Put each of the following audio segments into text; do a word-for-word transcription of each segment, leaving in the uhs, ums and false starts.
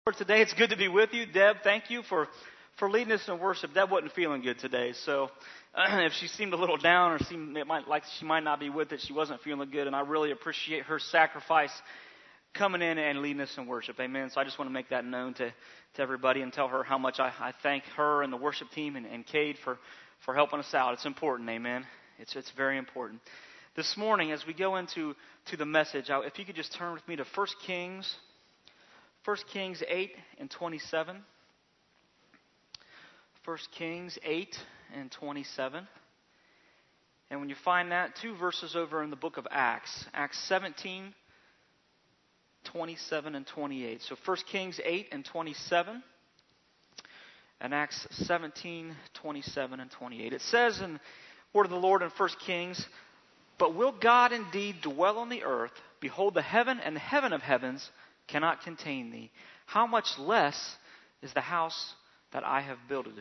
For today, it's good to be with you. Deb, thank you for, for leading us in worship. Deb wasn't feeling good today, so uh, if she seemed a little down or seemed it might, like she might not be with it, she wasn't feeling good, and I really appreciate her sacrifice coming in and leading us in worship. Amen. So I just want to make that known to, to everybody and tell her how much I, I thank her and the worship team and, and Cade for, for helping us out. It's important, amen. It's it's very important. This morning, as we go into to the message, I, if you could just turn with me to First Kings First Kings eight and twenty-seven. First Kings eight and twenty-seven. And when you find that, two verses over in the book of Acts. Acts seventeen, twenty-seven and twenty-eight. So First Kings eight and twenty-seven. And Acts seventeen, twenty-seven and twenty-eight. It says in the word of the Lord in First Kings, "But will God indeed dwell on the earth? Behold, the heaven and the heaven of heavens cannot contain thee. How much less is the house that I have builded?"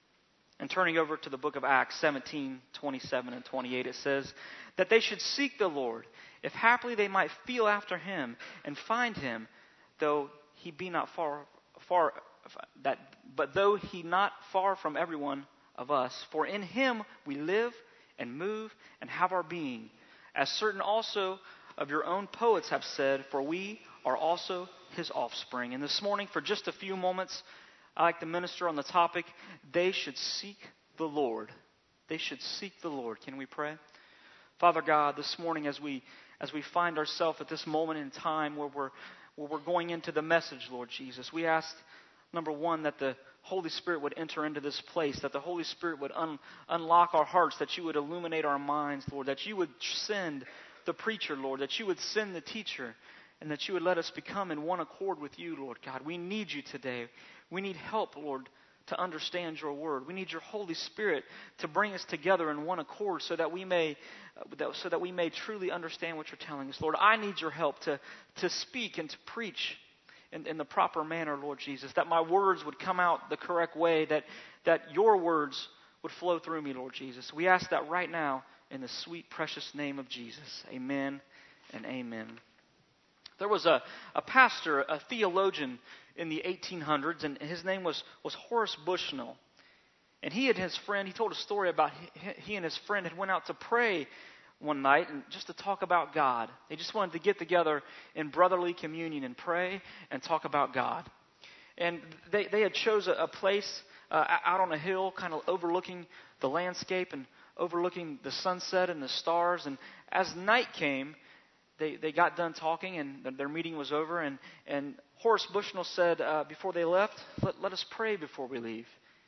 And turning over to the book of Acts seventeen, twenty-seven and twenty-eight, it says that they should seek the Lord, if haply they might feel after him and find him, though he be not far, far that, but though he not far from every one of us. For in him we live and move and have our being, as certain also of your own poets have said, for we are also his offspring. And this morning, for just a few moments, I like to minister on the topic, they should seek the Lord. They should seek the Lord. Can we pray? Father God, this morning as we as we find ourselves at this moment in time where we're where we're going into the message, Lord Jesus, we ask, number one, that the Holy Spirit would enter into this place, that the Holy Spirit would un, unlock our hearts, that you would illuminate our minds, Lord, that you would send the preacher, Lord, that you would send the teacher, and that you would let us become in one accord with you, Lord God. We need you today. We need help, Lord, to understand your word. We need your Holy Spirit to bring us together in one accord so that we may uh, so that we may truly understand what you're telling us. Lord, I need your help to, to speak and to preach in, in the proper manner, Lord Jesus, that my words would come out the correct way, that, that your words would flow through me, Lord Jesus. We ask that right now in the sweet, precious name of Jesus. Amen and amen. There was a, a pastor, a theologian in the eighteen hundreds, and his name was, was Horace Bushnell. And he and his friend, he told a story about he, he and his friend had went out to pray one night and just to talk about God. They just wanted to get together in brotherly communion and pray and talk about God. And they, they had chose a, a place uh, out on a hill, kind of overlooking the landscape and overlooking the sunset and the stars. And as night came, They they got done talking and their meeting was over. And, and Horace Bushnell said uh, before they left, let, let us pray before we leave.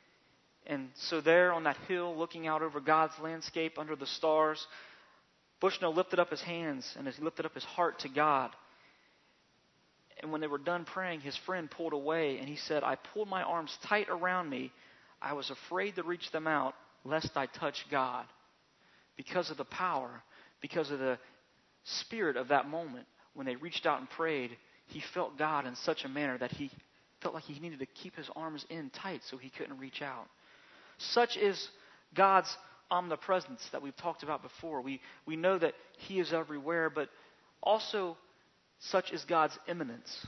And so there on that hill, looking out over God's landscape under the stars, Bushnell lifted up his hands and he lifted up his heart to God. And when they were done praying, his friend pulled away and he said, I pulled my arms tight around me. I was afraid to reach them out lest I touch God. Because of the power, because of the spirit of that moment, when they reached out and prayed, he felt God in such a manner that he felt like he needed to keep his arms in tight so he couldn't reach out. Such is God's omnipresence that we've talked about before. We we know that he is everywhere, but also such is God's immanence.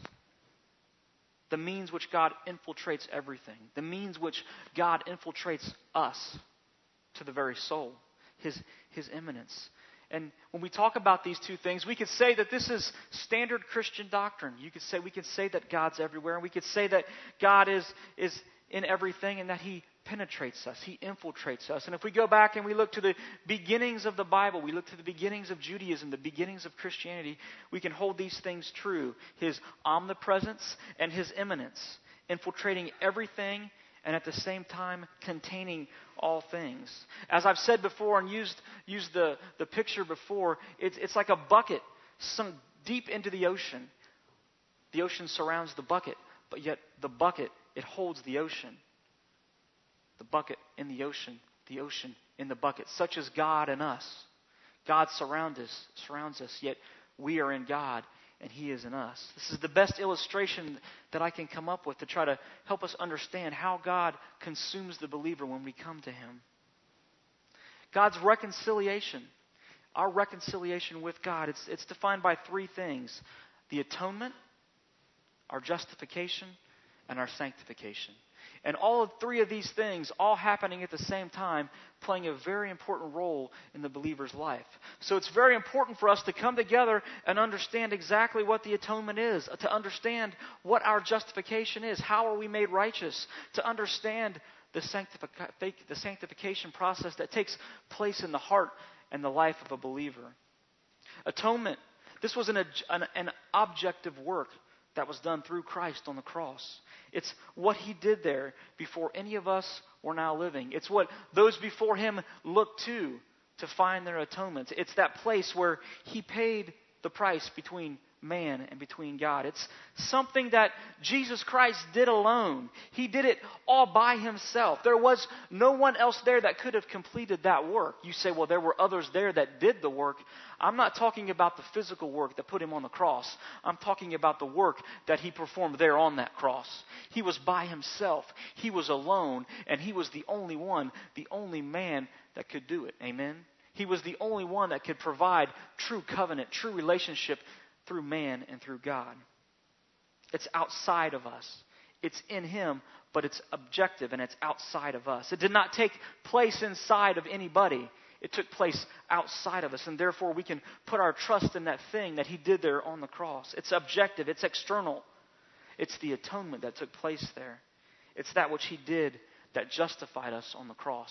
The means which God infiltrates everything. The means which God infiltrates us to the very soul. His, his immanence. And when we talk about these two things, we could say that this is standard Christian doctrine. You could say we could say that God's everywhere, and we could say that God is is in everything, and that He penetrates us, He infiltrates us. And if we go back and we look to the beginnings of the Bible, we look to the beginnings of Judaism, the beginnings of Christianity, we can hold these things true: His omnipresence and His immanence, infiltrating everything, and at the same time containing all things. As I've said before and used used the, the picture before, it's, it's like a bucket sunk deep into the ocean. The ocean surrounds the bucket, but yet the bucket, it holds the ocean. The bucket in the ocean, the ocean in the bucket. Such is God in us. God surrounds us, surrounds us, yet we are in God and He is in us. This is the best illustration that I can come up with to try to help us understand how God consumes the believer when we come to Him. God's reconciliation, our reconciliation with God, it's, it's defined by three things: the atonement, our justification, and our sanctification. And all of three of these things all happening at the same time, playing a very important role in the believer's life. So it's very important for us to come together and understand exactly what the atonement is, to understand what our justification is, how are we made righteous, to understand the, sanctific- the sanctification process that takes place in the heart and the life of a believer. Atonement, this was an, an, an objective work that was done through Christ on the cross. It's what He did there before any of us were now living. It's what those before Him looked to to find their atonement. It's that place where He paid the price between man and between God. It's something that Jesus Christ did alone. He did it all by Himself. There was no one else there that could have completed that work. You say, well, there were others there that did the work. I'm not talking about the physical work that put Him on the cross. I'm talking about the work that He performed there on that cross. He was by Himself. He was alone, and He was the only one, the only man that could do it. Amen? He was the only one that could provide true covenant, true relationship through man and through God. It's outside of us. It's in Him, but it's objective and it's outside of us. It did not take place inside of anybody. It took place outside of us, and therefore we can put our trust in that thing that He did there on the cross. It's objective. It's external. It's the atonement that took place there. It's that which He did that justified us on the cross.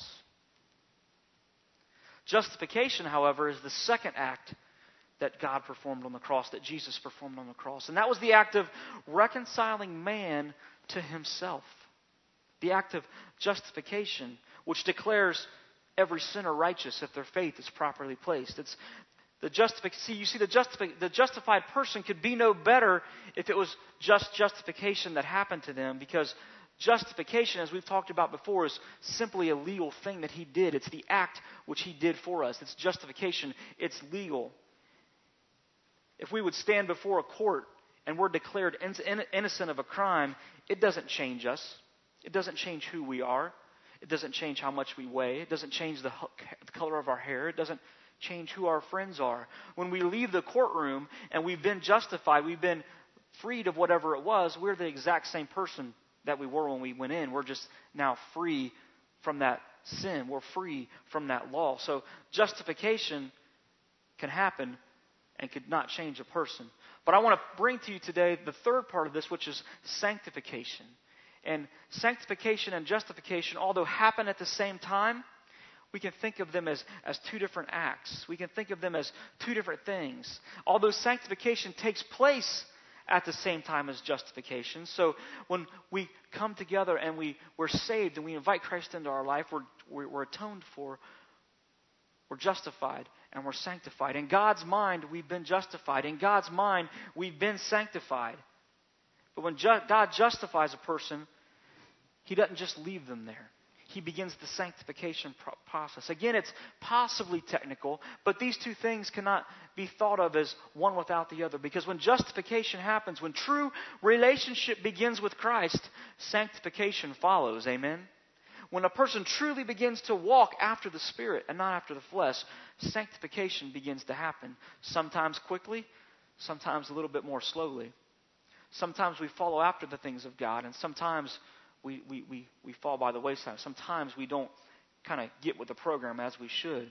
Justification, however, is the second act that God performed on the cross, that Jesus performed on the cross. And that was the act of reconciling man to Himself. The act of justification, which declares every sinner righteous if their faith is properly placed. It's the justific- See, you see, the, justifi- the justified person could be no better if it was just justification that happened to them, because justification, as we've talked about before, is simply a legal thing that He did. It's the act which He did for us. It's justification. It's legal. If we would stand before a court and we're declared in- innocent of a crime, it doesn't change us. It doesn't change who we are. It doesn't change how much we weigh. It doesn't change the, the color of our hair. It doesn't change who our friends are. When we leave the courtroom and we've been justified, we've been freed of whatever it was, we're the exact same person that we were when we went in. We're just now free from that sin. We're free from that law. So justification can happen and could not change a person. But I want to bring to you today the third part of this, which is sanctification. And sanctification and justification, although happen at the same time, we can think of them as, as two different acts. We can think of them as two different things. Although sanctification takes place at the same time as justification. So when we come together and we, we're saved and we invite Christ into our life, we're, we're, we're atoned for, we're justified, and we're sanctified. In God's mind, we've been justified. In God's mind, we've been sanctified. But when ju- God justifies a person, He doesn't just leave them there. He begins the sanctification pro- process. Again, it's possibly technical, but these two things cannot be thought of as one without the other. Because when justification happens, when true relationship begins with Christ, sanctification follows. Amen? When a person truly begins to walk after the Spirit and not after the flesh, sanctification begins to happen. Sometimes quickly, sometimes a little bit more slowly. Sometimes we follow after the things of God, and sometimes we, we, we, we fall by the wayside. Sometimes we don't kind of get with the program as we should.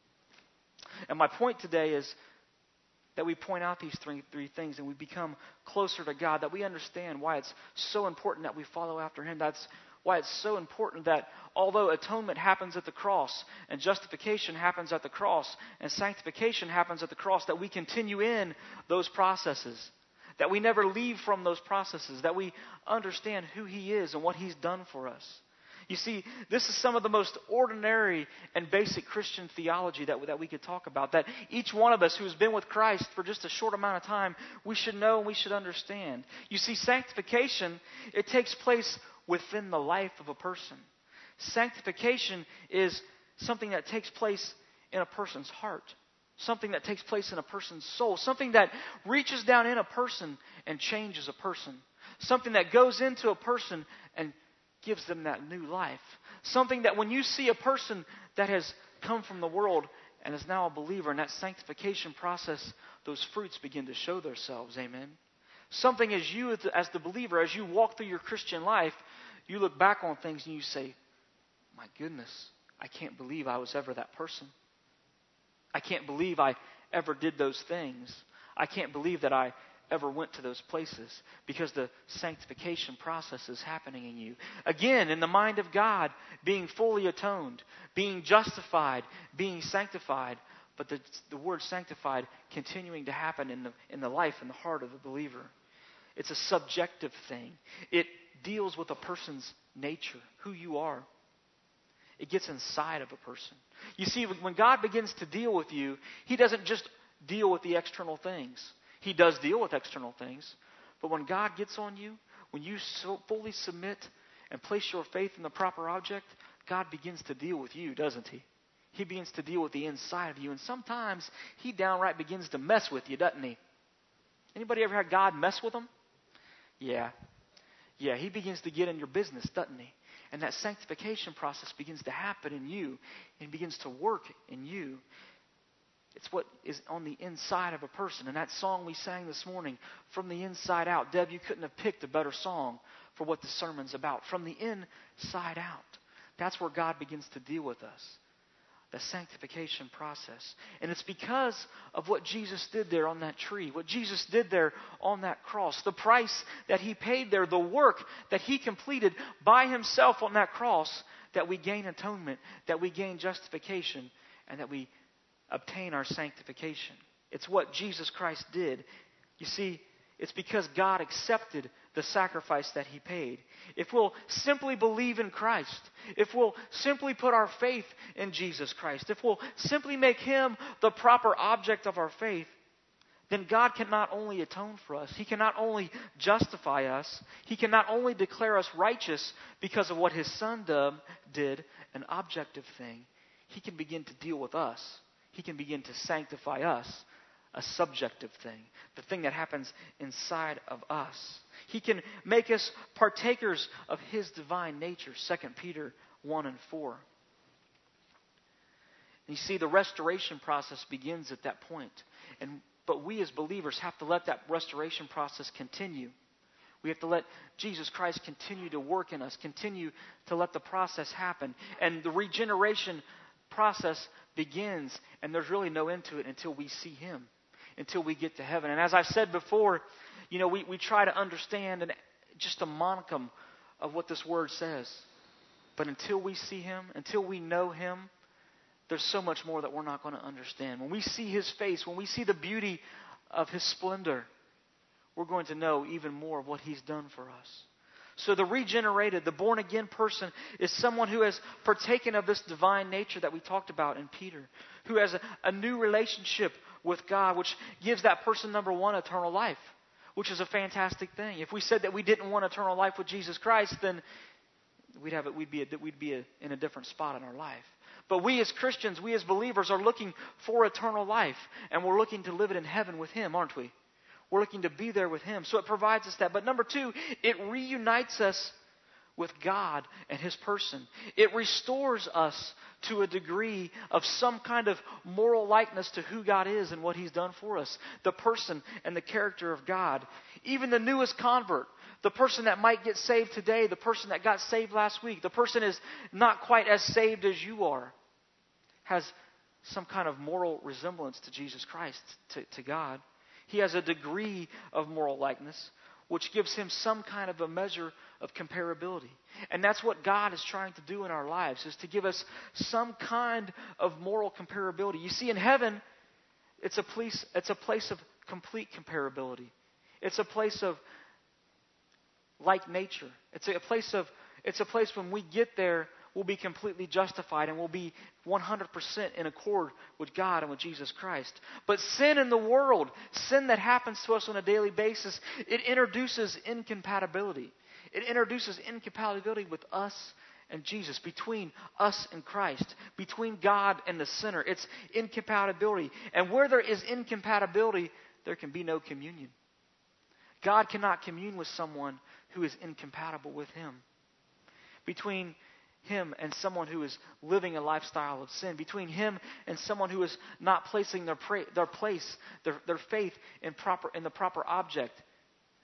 And my point today is that we point out these three, three things and we become closer to God, that we understand why it's so important that we follow after Him. That's why it's so important that although atonement happens at the cross and justification happens at the cross and sanctification happens at the cross, that we continue in those processes, that we never leave from those processes, that we understand who He is and what He's done for us. You see, this is some of the most ordinary and basic Christian theology that, that we could talk about, that each one of us who has been with Christ for just a short amount of time, we should know and we should understand. You see, sanctification, it takes place within the life of a person. Sanctification is something that takes place in a person's heart, something that takes place in a person's soul, something that reaches down in a person and changes a person, something that goes into a person and gives them that new life, something that when you see a person that has come from the world and is now a believer, in that sanctification process, those fruits begin to show themselves. Amen. Something as you, as the believer, as you walk through your Christian life, you look back on things and you say, my goodness, I can't believe I was ever that person. I can't believe I ever did those things. I can't believe that I ever went to those places, because the sanctification process is happening in you. Again, in the mind of God, being fully atoned, being justified, being sanctified, but the, the word sanctified continuing to happen in the, in the life and the heart of the believer. It's a subjective thing. It deals with a person's nature, who you are. It gets inside of a person. You see, when God begins to deal with you, He doesn't just deal with the external things. He does deal with external things. But when God gets on you, when you so fully submit and place your faith in the proper object, God begins to deal with you, doesn't He? He begins to deal with the inside of you. And sometimes He downright begins to mess with you, doesn't He? Anybody ever had God mess with them? Yeah. Yeah, He begins to get in your business, doesn't He? And that sanctification process begins to happen in you and begins to work in you. It's what is on the inside of a person. And that song we sang this morning, From the Inside Out. Deb, you couldn't have picked a better song for what the sermon's about. From the inside out. That's where God begins to deal with us. The sanctification process. And it's because of what Jesus did there on that tree. What Jesus did there on that cross. The price that He paid there. The work that He completed by Himself on that cross. That we gain atonement. That we gain justification. And that we obtain our sanctification. It's what Jesus Christ did. You see, it's because God accepted the sacrifice that He paid. If we'll simply believe in Christ, if we'll simply put our faith in Jesus Christ, if we'll simply make Him the proper object of our faith, then God can not only atone for us, He can not only justify us, He can not only declare us righteous because of what His Son did, an objective thing, He can begin to deal with us. He can begin to sanctify us, a subjective thing, the thing that happens inside of us. He can make us partakers of His divine nature, Second Peter one and four. And you see, the restoration process begins at that point. And, but we as believers have to let that restoration process continue. We have to let Jesus Christ continue to work in us, continue to let the process happen. And the regeneration process begins, and there's really no end to it until we see Him, until we get to heaven. And as I've said before, you know, we, we try to understand an, just a monicum of what this word says. But until we see Him, until we know Him, there's so much more that we're not going to understand. When we see His face, when we see the beauty of His splendor, we're going to know even more of what He's done for us. So the regenerated, the born-again person is someone who has partaken of this divine nature that we talked about in Peter, who has a, a new relationship with God, which gives that person, number one, eternal life, which is a fantastic thing. If we said that we didn't want eternal life with Jesus Christ, then we'd have it. We'd be a, we'd be a, in a different spot in our life. But we as Christians, we as believers, are looking for eternal life, and we're looking to live it in heaven with Him, aren't we? We're looking to be there with Him. So it provides us that. But number two, it reunites us with God and His person. It restores us to a degree of some kind of moral likeness to who God is and what He's done for us. The person and the character of God. Even the newest convert, the person that might get saved today, the person that got saved last week, the person is not quite as saved as you are, has some kind of moral resemblance to Jesus Christ, to, to God. He has a degree of moral likeness, which gives him some kind of a measure of comparability. And that's what God is trying to do in our lives, is to give us some kind of moral comparability. You see, in heaven, it's a place, it's a place of complete comparability. It's a place of like nature. It's a place of, it's a place when we get there, we'll be completely justified and we'll be one hundred percent in accord with God and with Jesus Christ. But sin in the world, sin that happens to us on a daily basis, it introduces incompatibility. It introduces incompatibility with us and Jesus, between us and Christ, between God and the sinner. It's incompatibility. And where there is incompatibility, there can be no communion. God cannot commune with someone who is incompatible with Him. Between Him and someone who is living a lifestyle of sin, between Him and someone who is not placing their pra- their place, their, their faith in proper in the proper object,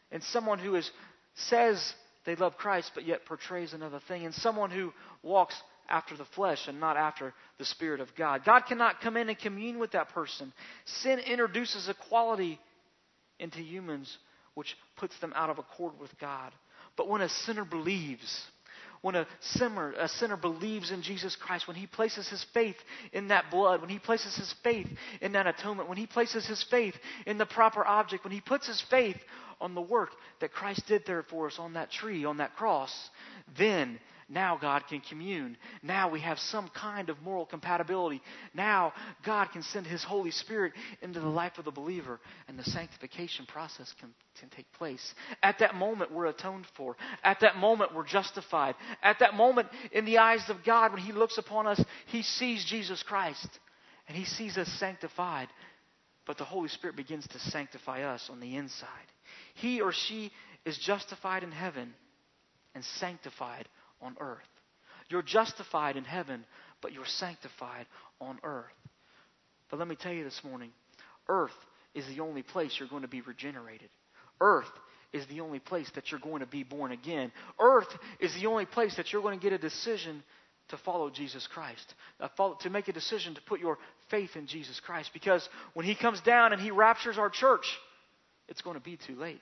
in someone who is says they love Christ but yet portrays another thing, in someone who walks after the flesh and not after the Spirit of God. God cannot come in and commune with that person. Sin introduces a quality into humans which puts them out of accord with God. But when a sinner believes, when a sinner, a sinner believes in Jesus Christ, when he places his faith in that blood, when he places his faith in that atonement, when he places his faith in the proper object, when he puts his faith on the work that Christ did there for us on that tree, on that cross, then now God can commune. Now we have some kind of moral compatibility. Now God can send His Holy Spirit into the life of the believer, and the sanctification process can, can take place. At that moment, we're atoned for. At that moment, we're justified. At that moment, in the eyes of God, when He looks upon us, He sees Jesus Christ, and He sees us sanctified. But the Holy Spirit begins to sanctify us on the inside. He or she is justified in heaven and sanctified on earth. You're justified in heaven, but you're sanctified on earth. But let me tell you this morning, earth is the only place you're going to be regenerated. Earth is the only place that you're going to be born again. Earth is the only place that you're going to get a decision to follow Jesus Christ, to make a decision to put your faith in Jesus Christ. Because when He comes down and He raptures our church, it's going to be too late.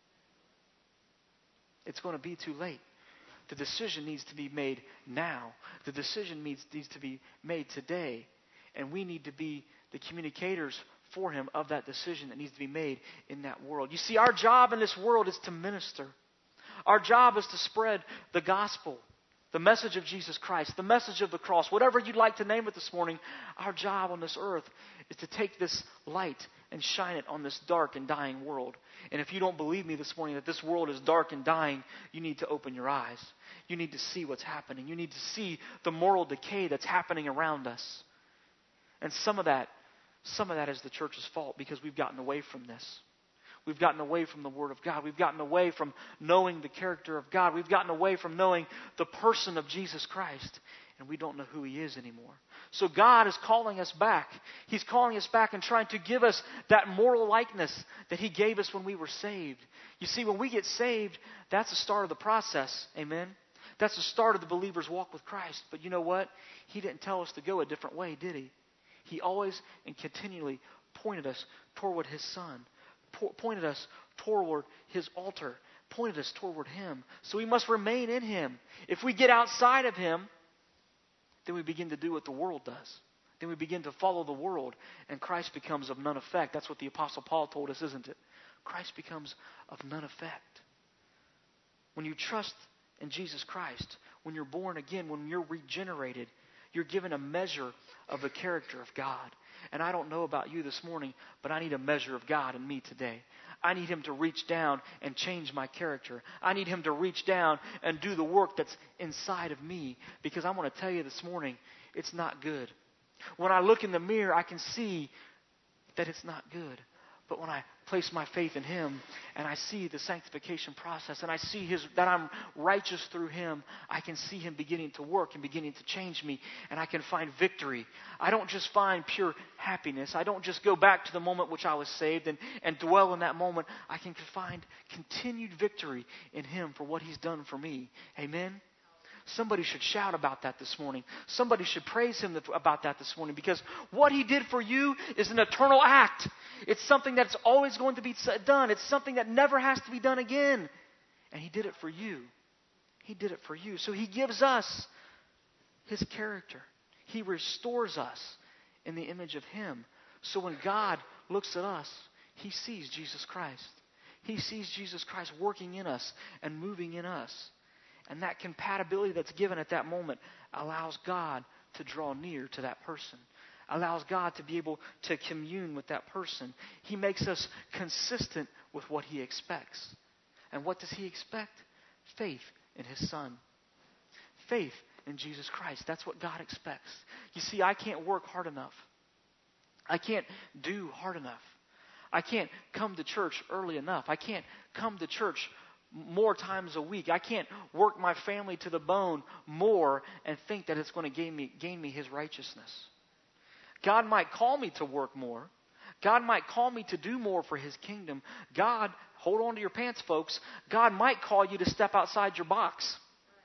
It's going to be too late. The decision needs to be made now. The decision needs, needs to be made today. And we need to be the communicators for Him of that decision that needs to be made in that world. You see, our job in this world is to minister. Our job is to spread the gospel, the message of Jesus Christ, the message of the cross, whatever you'd like to name it this morning. Our job on this earth is to take this light and shine it on this dark and dying world. And if you don't believe me this morning that this world is dark and dying, you need to open your eyes. You need to see what's happening. You need to see the moral decay that's happening around us. And some of that, some of that is the church's fault, because we've gotten away from this. We've gotten away from the Word of God. We've gotten away from knowing the character of God. We've gotten away from knowing the person of Jesus Christ. And we don't know who He is anymore. So God is calling us back. He's calling us back and trying to give us that moral likeness that He gave us when we were saved. You see, when we get saved, that's the start of the process. Amen? That's the start of the believer's walk with Christ. But you know what? He didn't tell us to go a different way, did He? He always and continually pointed us toward His Son. Po- pointed us toward His altar. Pointed us toward Him. So we must remain in Him. If we get outside of Him, then we begin to do what the world does. Then we begin to follow the world, and Christ becomes of none effect. That's what the Apostle Paul told us, isn't it? Christ becomes of none effect. When you trust in Jesus Christ, when you're born again, when you're regenerated, you're given a measure of the character of God. And I don't know about you this morning, but I need a measure of God in me today. I need Him to reach down and change my character. I need Him to reach down and do the work that's inside of me. Because I want to tell you this morning, it's not good. When I look in the mirror, I can see that it's not good. But when I place my faith in Him and I see the sanctification process and I see His that I'm righteous through Him, I can see Him beginning to work and beginning to change me, and I can find victory. I don't just find pure happiness. I don't just go back to the moment which I was saved and, and dwell in that moment. I can find continued victory in Him for what He's done for me. Amen? Somebody should shout about that this morning. Somebody should praise Him about that this morning, because what He did for you is an eternal act. It's something that's always going to be done. It's something that never has to be done again. And He did it for you. He did it for you. So He gives us His character. He restores us in the image of Him. So when God looks at us, He sees Jesus Christ. He sees Jesus Christ working in us and moving in us. And that compatibility that's given at that moment allows God to draw near to that person. Allows God to be able to commune with that person. He makes us consistent with what He expects. And what does He expect? Faith in His Son. Faith in Jesus Christ. That's what God expects. You see, I can't work hard enough. I can't do hard enough. I can't come to church early enough. I can't come to church more times a week. I can't work my family to the bone more and think that it's going to gain me, gain me His righteousness. God might call me to work more. God might call me to do more for His kingdom. God, hold on to your pants, folks. God might call you to step outside your box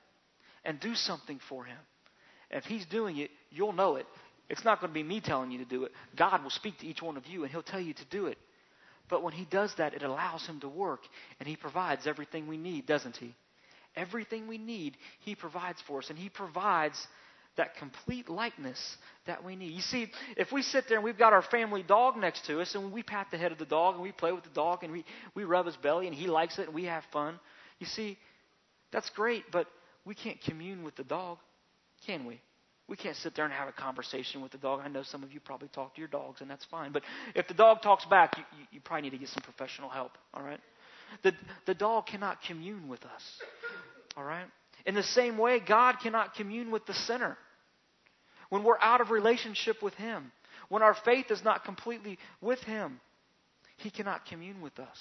and do something for Him. And if He's doing it, you'll know it. It's not going to be me telling you to do it. God will speak to each one of you and He'll tell you to do it. But when He does that, it allows Him to work, and He provides everything we need, doesn't He? Everything we need, He provides for us, and He provides that complete likeness that we need. You see, if we sit there and we've got our family dog next to us, and we pat the head of the dog, and we play with the dog, and we, we rub his belly, and he likes it, and we have fun, you see, that's great, but we can't commune with the dog, can we? We can't sit there and have a conversation with the dog. I know some of you probably talk to your dogs, and that's fine. But if the dog talks back, you, you, you probably need to get some professional help, all right? The, the dog cannot commune with us, all right? In the same way, God cannot commune with the sinner. When we're out of relationship with Him, when our faith is not completely with Him, He cannot commune with us.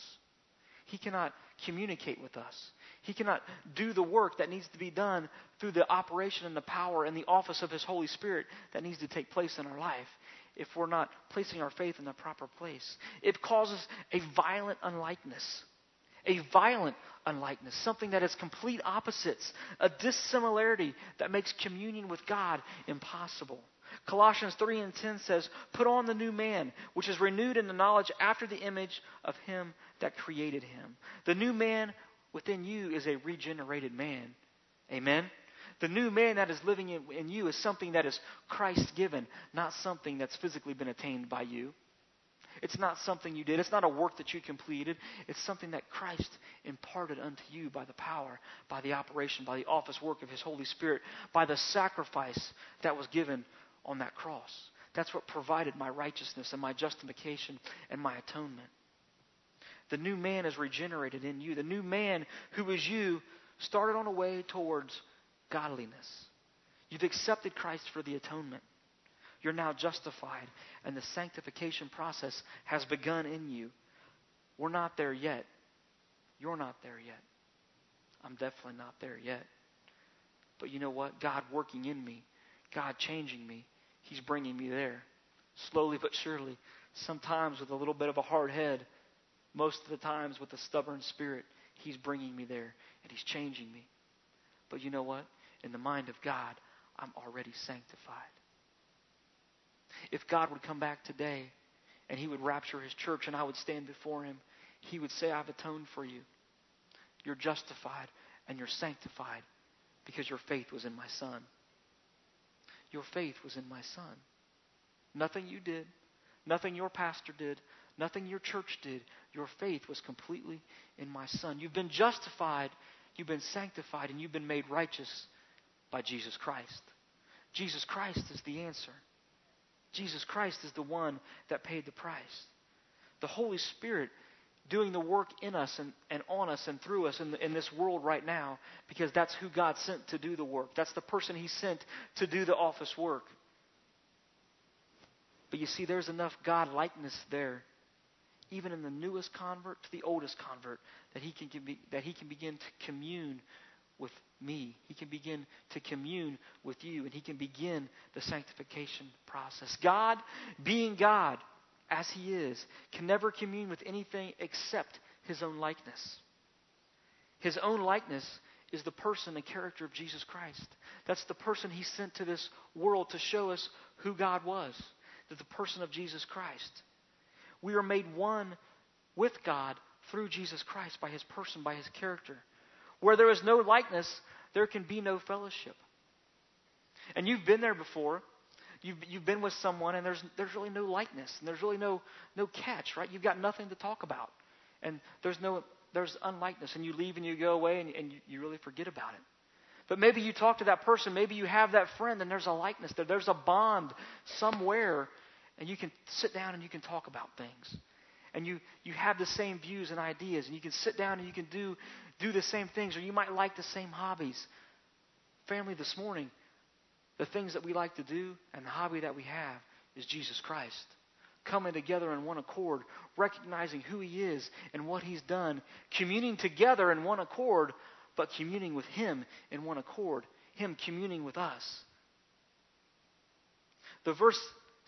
He cannot communicate with us. He cannot do the work that needs to be done through the operation and the power and the office of His Holy Spirit that needs to take place in our life if we're not placing our faith in the proper place. It causes a violent unlikeness. A violent unlikeness, something that is complete opposites, a dissimilarity that makes communion with God impossible. Colossians three and ten says, "Put on the new man, which is renewed in the knowledge after the image of Him that created him." The new man within you is a regenerated man. Amen? The new man that is living in, in you is something that is Christ-given, not something that's physically been attained by you. It's not something you did. It's not a work that you completed. It's something that Christ imparted unto you by the power, by the operation, by the office work of His Holy Spirit, by the sacrifice that was given on that cross. That's what provided my righteousness and my justification and my atonement. The new man is regenerated in you. The new man who is you started on a way towards godliness. You've accepted Christ for the atonement. You're now justified, and the sanctification process has begun in you. We're not there yet. You're not there yet. I'm definitely not there yet. But you know what? God working in me, God changing me, He's bringing me there. Slowly but surely, sometimes with a little bit of a hard head, most of the times with a stubborn spirit, He's bringing me there, and He's changing me. But you know what? In the mind of God, I'm already sanctified. If God would come back today and He would rapture His church and I would stand before Him, He would say, "I've atoned for you. You're justified and you're sanctified because your faith was in my Son." Your faith was in my Son. Nothing you did, nothing your pastor did, nothing your church did. Your faith was completely in my Son. You've been justified, you've been sanctified, and you've been made righteous by Jesus Christ. Jesus Christ is the answer. Jesus Christ is the one that paid the price. The Holy Spirit doing the work in us and, and on us and through us in, the, in this world right now, because that's who God sent to do the work. That's the person He sent to do the office work. But you see, there's enough God-likeness there, even in the newest convert to the oldest convert, that he can, can be, that he can begin to commune with me. He can begin to commune with you, and He can begin the sanctification process. God, being God as He is, can never commune with anything except His own likeness. His own likeness is the person and character of Jesus Christ. That's the person He sent to this world to show us who God was. That's the person of Jesus Christ. We are made one with God through Jesus Christ by His person, by His character. Where there is no likeness, there can be no fellowship. And you've been there before. You've, you've been with someone and there's there's really no likeness. And there's really no no catch, right? You've got nothing to talk about. And there's no there's unlikeness. And you leave and you go away and, and you, you really forget about it. But maybe you talk to that person. Maybe you have that friend and there's a likeness there. There's a bond somewhere. And you can sit down and you can talk about things. And you, you have the same views and ideas. And you can sit down and you can do, do the same things. Or you might like the same hobbies. Family, this morning, the things that we like to do and the hobby that we have is Jesus Christ. Coming together in one accord, recognizing who He is and what He's done. Communing together in one accord, but communing with Him in one accord. Him communing with us. The verse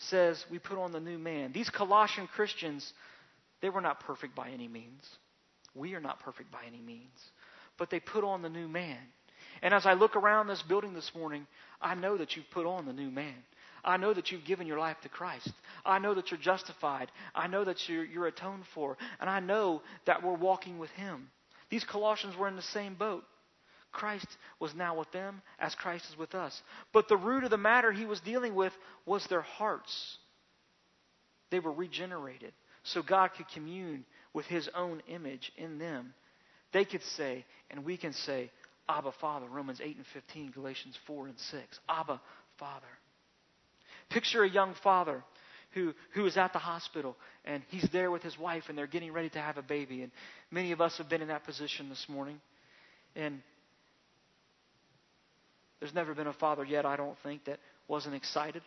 says we put on the new man. These Colossian Christians, they were not perfect by any means. We are not perfect by any means. But they put on the new man. And as I look around this building this morning, I know that you've put on the new man. I know that you've given your life to Christ. I know that you're justified. I know that you're, you're atoned for. And I know that we're walking with Him. These Colossians were in the same boat. Christ was now with them as Christ is with us. But the root of the matter he was dealing with was their hearts. They were regenerated so God could commune with His own image in them. They could say, and we can say, Abba, Father, Romans eight and fifteen, Galatians four and six. Abba, Father. Picture a young father who, who is at the hospital, and he's there with his wife, and they're getting ready to have a baby. And many of us have been in that position this morning. And there's never been a father yet, I don't think, that wasn't excited,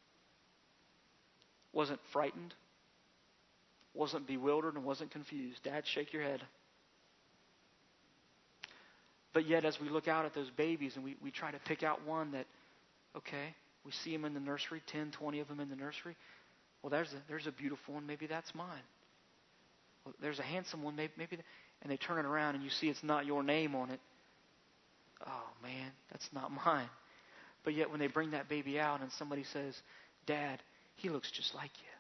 wasn't frightened, wasn't bewildered, and wasn't confused. Dad, shake your head. But yet, as we look out at those babies and we, we try to pick out one that, okay, we see them in the nursery, ten, twenty of them in the nursery. Well, there's a, there's a beautiful one. Maybe that's mine. Well, there's a handsome one. Maybe, maybe that, and they turn it around and you see it's not your name on it. Oh, man, that's not mine. But yet when they bring that baby out and somebody says, Dad, he looks just like you.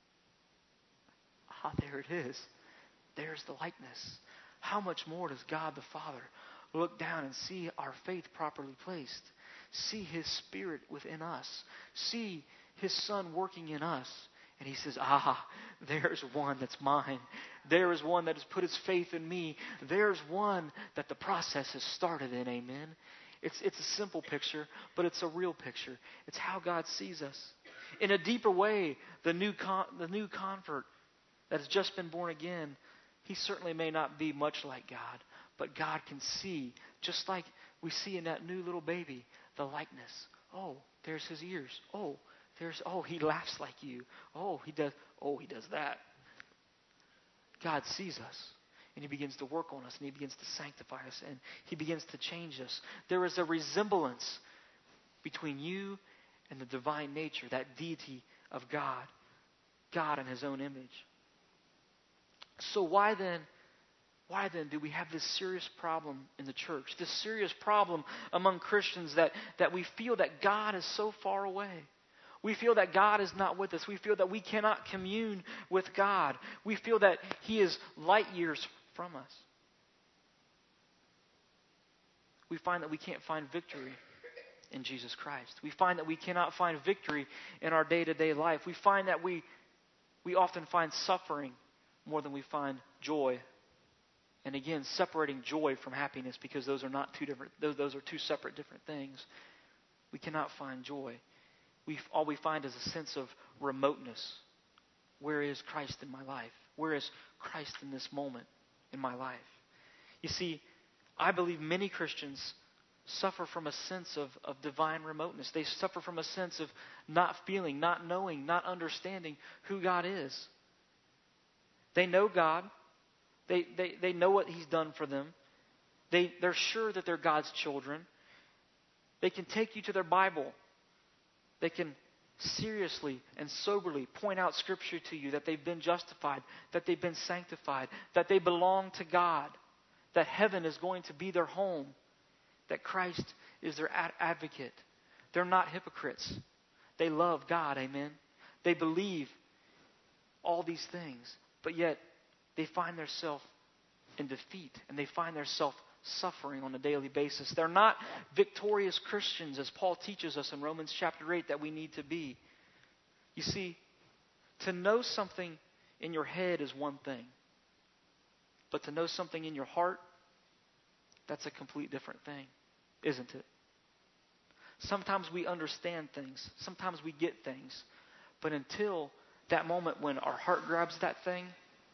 Ah, there it is. There's the likeness. How much more does God the Father look down and see our faith properly placed? See His Spirit within us. See His Son working in us. And He says, ah, there's one that's mine. There is one that has put his faith in me. There's one that the process has started in. Amen. It's, it's a simple picture, but it's a real picture. It's how God sees us. In a deeper way, the new con- the new convert that has just been born again, he certainly may not be much like God, but God can see, just like we see in that new little baby, the likeness. Oh, there's his ears. Oh, there's, oh, he laughs like you. Oh, he does, oh, he does that. God sees us, and He begins to work on us, and He begins to sanctify us, and He begins to change us. There is a resemblance between you and the divine nature, that deity of God, God in His own image. So why then, why then do we have this serious problem in the church, this serious problem among Christians that, that we feel that God is so far away? We feel that God is not with us. We feel that we cannot commune with God. We feel that He is light years from us. We find that we can't find victory in Jesus Christ. We find that we cannot find victory in our day-to-day life. We find that we, we often find suffering more than we find joy. And again, separating joy from happiness, because those are not two different, those, those are two separate different things. We cannot find joy. We, all we find is a sense of remoteness. Where is Christ in my life? Where is Christ in this moment in my life? You see, I believe many Christians suffer from a sense of, of divine remoteness. They suffer from a sense of not feeling, not knowing, not understanding who God is. They know God. They, they, they know what He's done for them. They, they're sure that they're God's children. They can take you to their Bible. They can seriously and soberly point out Scripture to you that they've been justified, that they've been sanctified, that they belong to God, that heaven is going to be their home, that Christ is their ad- advocate. They're not hypocrites. They love God, amen. They believe all these things, but yet they find themselves in defeat, and they find themselves suffering on a daily basis. They're not victorious Christians, as Paul teaches us in Romans chapter eight that we need to be. You see, to know something in your head is one thing, but to know something in your heart, that's a complete different thing, isn't it? Sometimes we understand things, sometimes we get things, but until that moment when our heart grabs that thing,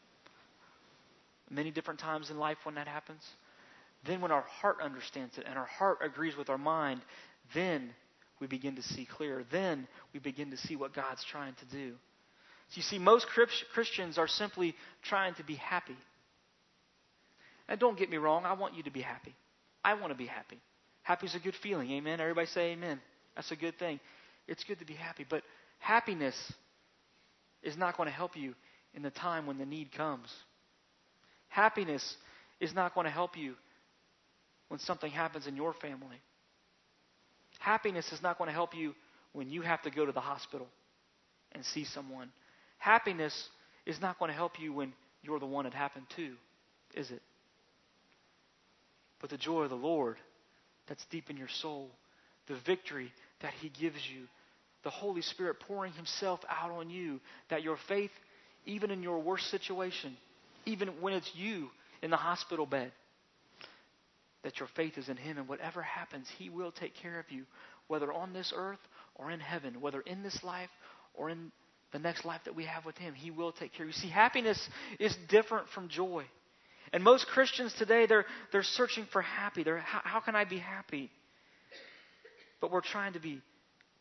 many different times in life when that happens, then when our heart understands it and our heart agrees with our mind, then we begin to see clearer. Then we begin to see what God's trying to do. So you see, most Christians are simply trying to be happy. And don't get me wrong, I want you to be happy. I want to be happy. Happy is a good feeling, amen? Everybody say amen. That's a good thing. It's good to be happy. But Happiness is not going to help you in the time when the need comes. Happiness is not going to help you when something happens in your family. Happiness is not going to help you when you have to go to the hospital and see someone. Happiness is not going to help you when you're the one it happened to, is it? But the joy of the Lord that's deep in your soul, the victory that He gives you, the Holy Spirit pouring Himself out on you, that your faith, even in your worst situation, even when it's you in the hospital bed, that your faith is in Him, and whatever happens, He will take care of you, whether on this earth or in heaven, whether in this life or in the next life that we have with Him. He will take care of you. See, happiness is different from joy. And most Christians today, they're they're searching for happy. They're, how, how can I be happy? But we're trying to be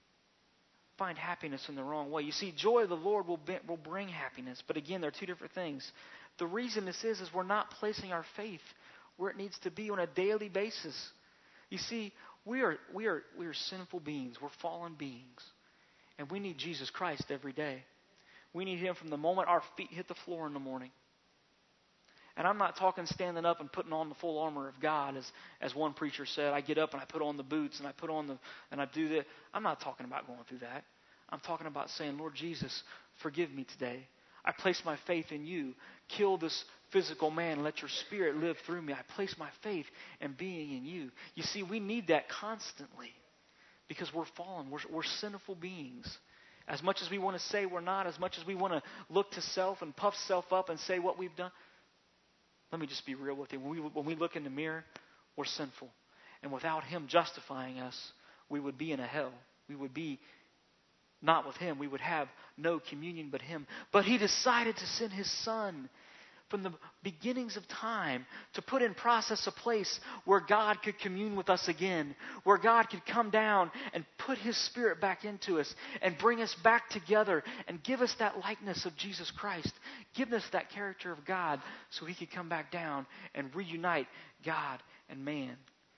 find happiness in the wrong way. You see, joy of the Lord will be, will bring happiness. But again, they're two different things. The reason this is, is we're not placing our faith where it needs to be on a daily basis. You see, we are we are we are sinful beings. We're fallen beings. And we need Jesus Christ every day. We need Him from the moment our feet hit the floor in the morning. And I'm not talking standing up and putting on the full armor of God, as, as one preacher said. I get up and I put on the boots and I put on the and I do that. I'm not talking about going through that. I'm talking about saying, Lord Jesus, forgive me today. I place my faith in You. Kill this physical man. Let Your Spirit live through me. I place my faith in being in You. You see, we need that constantly because we're fallen. We're, we're sinful beings. As much as we want to say we're not, as much as we want to look to self and puff self up and say what we've done, let me just be real with you. When we, when we look in the mirror, we're sinful. And without Him justifying us, we would be in a hell. We would be not with Him. We would have no communion but Him. But He decided to send His Son from the beginnings of time to put in process a place where God could commune with us again, where God could come down and put His Spirit back into us and bring us back together and give us that likeness of Jesus Christ, give us that character of God so He could come back down and reunite God and man.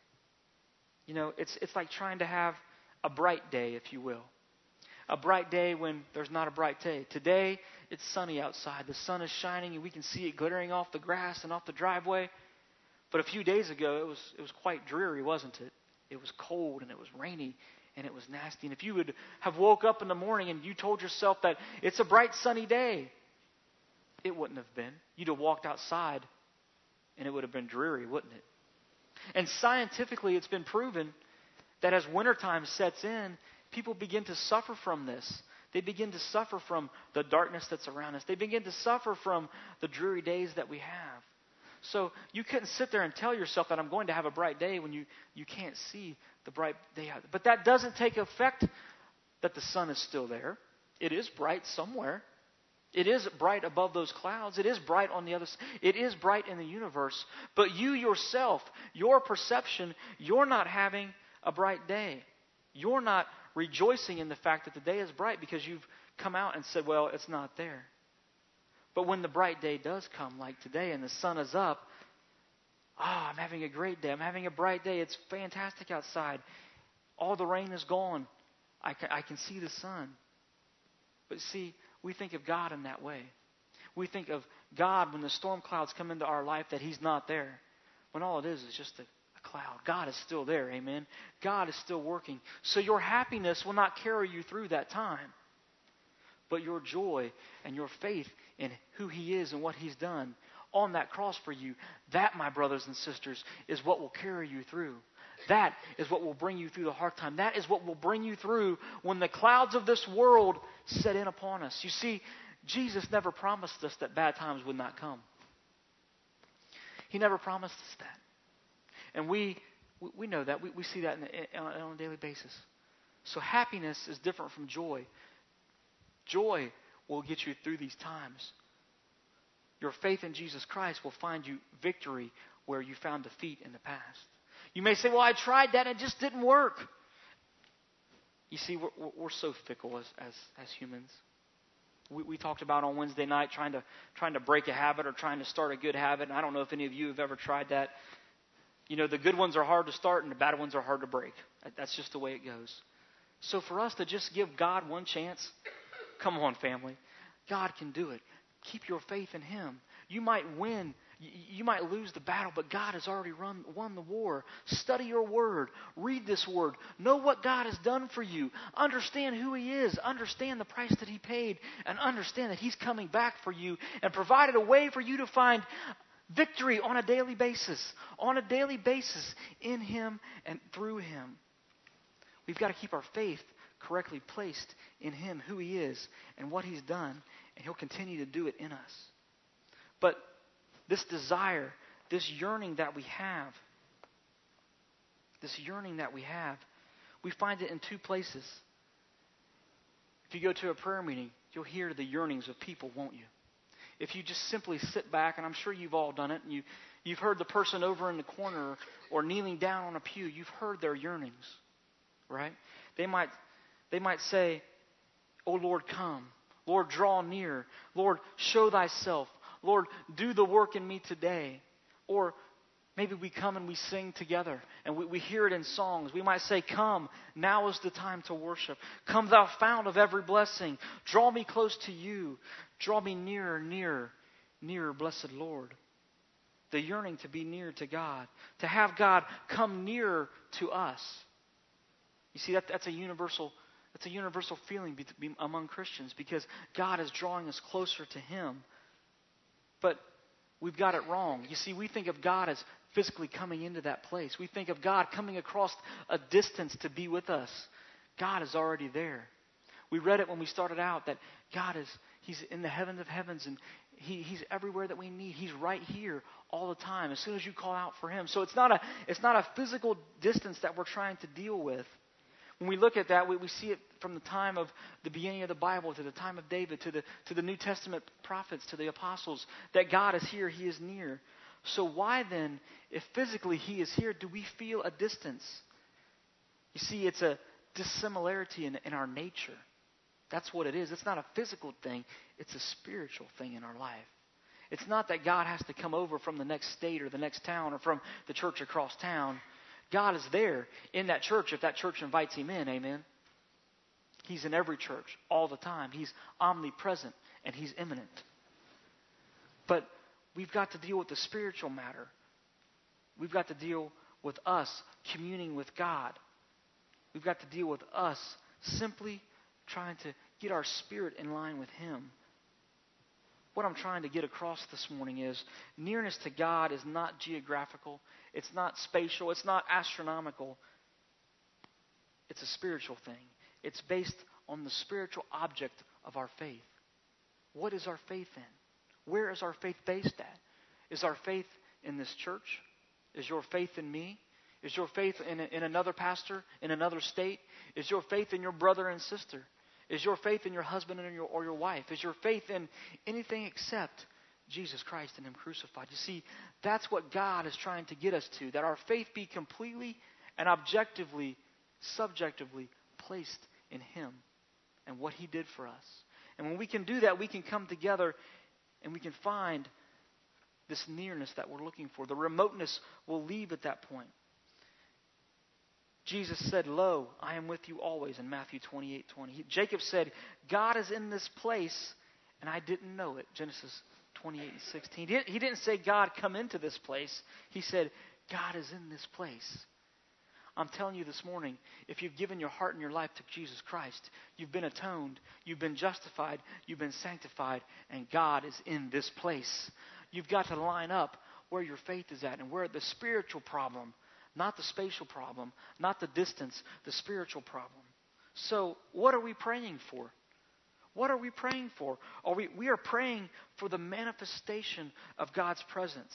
You know, it's it's like trying to have a bright day, if you will. A bright day when there's not a bright day. Today, it's sunny outside. The sun is shining and we can see it glittering off the grass and off the driveway. But a few days ago, it was it was quite dreary, wasn't it? It was cold and it was rainy and it was nasty. And if you would have woke up in the morning and you told yourself that it's a bright sunny day, it wouldn't have been. You'd have walked outside and it would have been dreary, wouldn't it? And scientifically, it's been proven that as wintertime sets in, people begin to suffer from this. They begin to suffer from the darkness that's around us. They begin to suffer from the dreary days that we have. So you couldn't sit there and tell yourself that I'm going to have a bright day when you, you can't see the bright day. But that doesn't take effect that the sun is still there. It is bright somewhere. It is bright above those clouds. It is bright on the other side. It is bright in the universe. But you yourself, your perception, you're not having a bright day. You're not rejoicing in the fact that the day is bright because you've come out and said, well, it's not there. But when the bright day does come, like today, and the sun is up, ah, oh, I'm having a great day. I'm having a bright day. It's fantastic outside. All the rain is gone. I can, I can see the sun. But see, we think of God in that way. We think of God when the storm clouds come into our life that He's not there. When all it is is just a cloud. God is still there, amen? God is still working. So your happiness will not carry you through that time. But your joy and your faith in who He is and what He's done on that cross for you, that, my brothers and sisters, is what will carry you through. That is what will bring you through the hard time. That is what will bring you through when the clouds of this world set in upon us. You see, Jesus never promised us that bad times would not come. He never promised us that. And we we know that. We, we see that in the, on a daily basis. So happiness is different from joy. Joy will get you through these times. Your faith in Jesus Christ will find you victory where you found defeat in the past. You may say, well, I tried that and it just didn't work. You see, we're, we're so fickle as, as, as humans. We, we talked about on Wednesday night trying to trying to break a habit or trying to start a good habit. And I don't know if any of you have ever tried that. You know, the good ones are hard to start and the bad ones are hard to break. That's just the way it goes. So for us to just give God one chance, come on, family. God can do it. Keep your faith in Him. You might win. You might lose the battle, but God has already run, won the war. Study your Word. Read this Word. Know what God has done for you. Understand who He is. Understand the price that He paid. And understand that He's coming back for you and provided a way for you to find victory on a daily basis. On a daily basis in Him and through Him. We've got to keep our faith correctly placed in Him, who He is, and what He's done. And He'll continue to do it in us. But this desire, this yearning that we have, this yearning that we have, we find it in two places. If you go to a prayer meeting, you'll hear the yearnings of people, won't you? If you just simply sit back, and I'm sure you've all done it, and you, you've heard the person over in the corner or kneeling down on a pew, you've heard their yearnings, right? They might, they might say, "Oh Lord, come. Lord, draw near. Lord, show Thyself. Lord, do the work in me today." Or maybe we come and we sing together and we, we hear it in songs. We might say, "Come, now is the time to worship. Come, Thou fount of every blessing. Draw me close to You. Draw me nearer, nearer, nearer, blessed Lord." The yearning to be near to God. To have God come nearer to us. You see, that, that's a universal that's a universal feeling be, be, among Christians because God is drawing us closer to Him. But we've got it wrong. You see, we think of God as physically coming into that place. We think of God coming across a distance to be with us. God is already there. We read it when we started out that God is, He's in the heavens of heavens and he, He's everywhere that we need. He's right here all the time as soon as you call out for Him. So it's not a, it's not a physical distance that we're trying to deal with. When we look at that, we, we see it from the time of the beginning of the Bible to the time of David, to the to the New Testament prophets, to the apostles, that God is here, He is near. So why then, if physically He is here, do we feel a distance? You see, it's a dissimilarity in, in our nature. That's what it is. It's not a physical thing. It's a spiritual thing in our life. It's not that God has to come over from the next state or the next town or from the church across town. God is there in that church if that church invites Him in, amen? He's in every church all the time. He's omnipresent and He's immanent. But we've got to deal with the spiritual matter. We've got to deal with us communing with God. We've got to deal with us simply trying to get our spirit in line with Him. What I'm trying to get across this morning is nearness to God is not geographical. It's not spatial. It's not astronomical. It's a spiritual thing. It's based on the spiritual object of our faith. What is our faith in? Where is our faith based at? Is our faith in this church? Is your faith in me? Is your faith in, in another pastor in another state? Is your faith in your brother and sister? Is your faith in your husband and your, or your wife? Is your faith in anything except Jesus Christ and Him crucified? You see, that's what God is trying to get us to, that our faith be completely and objectively, subjectively placed in Him and what He did for us. And when we can do that, we can come together and we can find this nearness that we're looking for. The remoteness will leave at that point. Jesus said, "Lo, I am with you always," in Matthew twenty-eight twenty. He, Jacob said, "God is in this place, and I didn't know it," Genesis twenty-eight sixteen. He didn't, he didn't say, "God, come into this place." He said, "God is in this place." I'm telling you this morning, if you've given your heart and your life to Jesus Christ, you've been atoned, you've been justified, you've been sanctified, and God is in this place. You've got to line up where your faith is at and where the spiritual problem, not the spatial problem, not the distance, the spiritual problem. So what are we praying for? What are we praying for? Are we, we are praying for the manifestation of God's presence.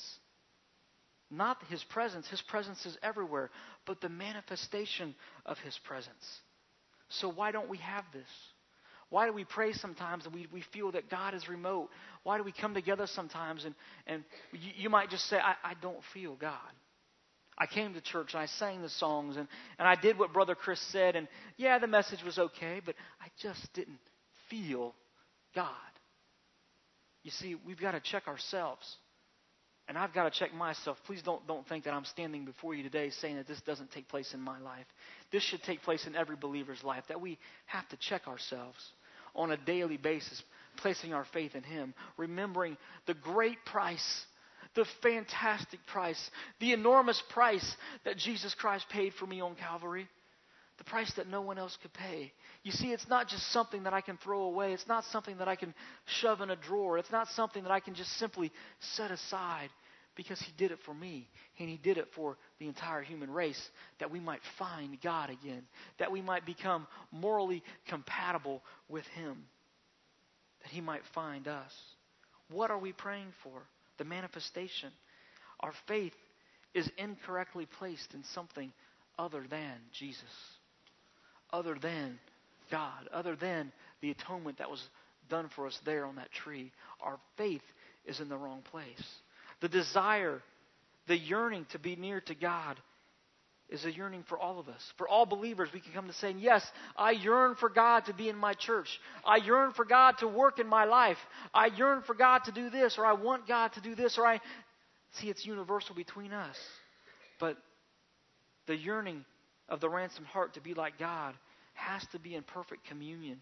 Not His presence. His presence is everywhere. But the manifestation of His presence. So why don't we have this? Why do we pray sometimes and we, we feel that God is remote? Why do we come together sometimes and, and you, you might just say, I, I don't feel God. I came to church and I sang the songs and, and I did what Brother Chris said. And yeah, the message was okay, but I just didn't feel God. You see, we've got to check ourselves. And I've got to check myself. Please don't, don't think that I'm standing before you today saying that this doesn't take place in my life. This should take place in every believer's life, that we have to check ourselves on a daily basis, placing our faith in Him, remembering the great price, the fantastic price, the enormous price that Jesus Christ paid for me on Calvary. The price that no one else could pay. You see, it's not just something that I can throw away. It's not something that I can shove in a drawer. It's not something that I can just simply set aside, because He did it for me. And He did it for the entire human race, that we might find God again, that we might become morally compatible with Him, that He might find us. What are we praying for? The manifestation. Our faith is incorrectly placed in something other than Jesus, other than God, other than the atonement that was done for us there on that tree. Our faith is in the wrong place. The desire, the yearning to be near to God is a yearning for all of us. For all believers, we can come to saying, yes, I yearn for God to be in my church. I yearn for God to work in my life. I yearn for God to do this, or I want God to do this, or I... See, it's universal between us. But the yearning of the ransomed heart to be like God has to be in perfect communion.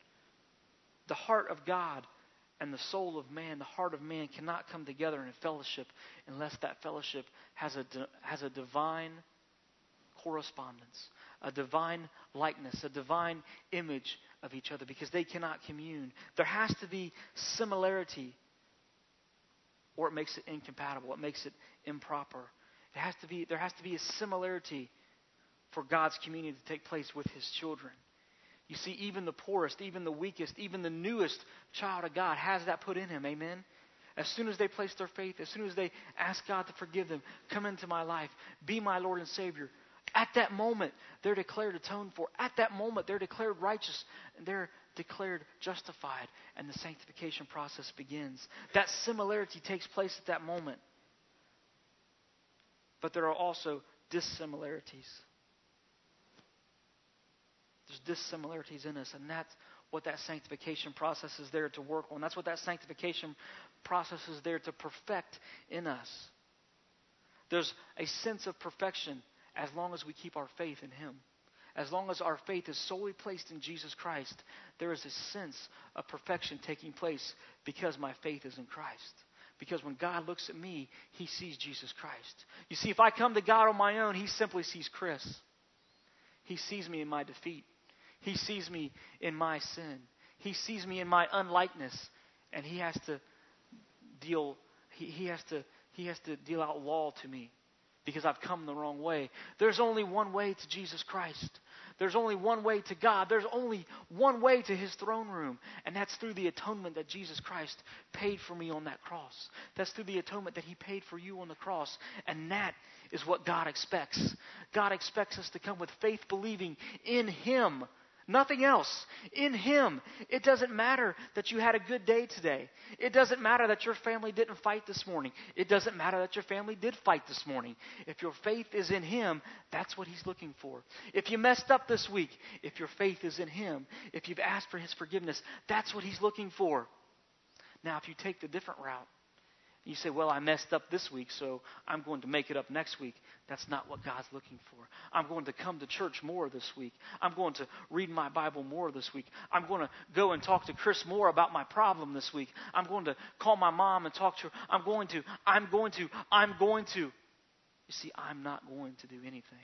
The heart of God and the soul of man, the heart of man, cannot come together in fellowship unless that fellowship has a, has a divine correspondence, a divine likeness, a divine image of each other, because they cannot commune. There has to be similarity, or it makes it incompatible. It makes it improper. It has to be, there has to be a similarity for God's communion to take place with His children. You see, even the poorest, even the weakest, even the newest child of God has that put in him. Amen? As soon as they place their faith, as soon as they ask God to forgive them, come into my life, be my Lord and Savior, at that moment, they're declared atoned for. At that moment, they're declared righteous, and they're declared justified, and the sanctification process begins. That similarity takes place at that moment. But there are also dissimilarities. There's dissimilarities in us, and that's what that sanctification process is there to work on. That's what that sanctification process is there to perfect in us. There's a sense of perfection as long as we keep our faith in Him. As long as our faith is solely placed in Jesus Christ, there is a sense of perfection taking place because my faith is in Christ. Because when God looks at me, He sees Jesus Christ. You see, if I come to God on my own, He simply sees Chris. He sees me in my defeat. He sees me in my sin. He sees me in my unlikeness. And He has to deal, he, he has to, he has to deal out law to me because I've come the wrong way. There's only one way to Jesus Christ. There's only one way to God. There's only one way to His throne room. And that's through the atonement that Jesus Christ paid for me on that cross. That's through the atonement that He paid for you on the cross. And that is what God expects. God expects us to come with faith believing in Him. Nothing else. In Him. It doesn't matter that you had a good day today. It doesn't matter that your family didn't fight this morning. It doesn't matter that your family did fight this morning. If your faith is in Him, that's what He's looking for. If you messed up this week, if your faith is in Him, if you've asked for His forgiveness, that's what He's looking for. Now, if you take the different route, you say, well, I messed up this week, so I'm going to make it up next week. That's not what God's looking for. I'm going to come to church more this week. I'm going to read my Bible more this week. I'm going to go and talk to Chris more about my problem this week. I'm going to call my mom and talk to her. I'm going to, I'm going to, I'm going to. You see, I'm not going to do anything.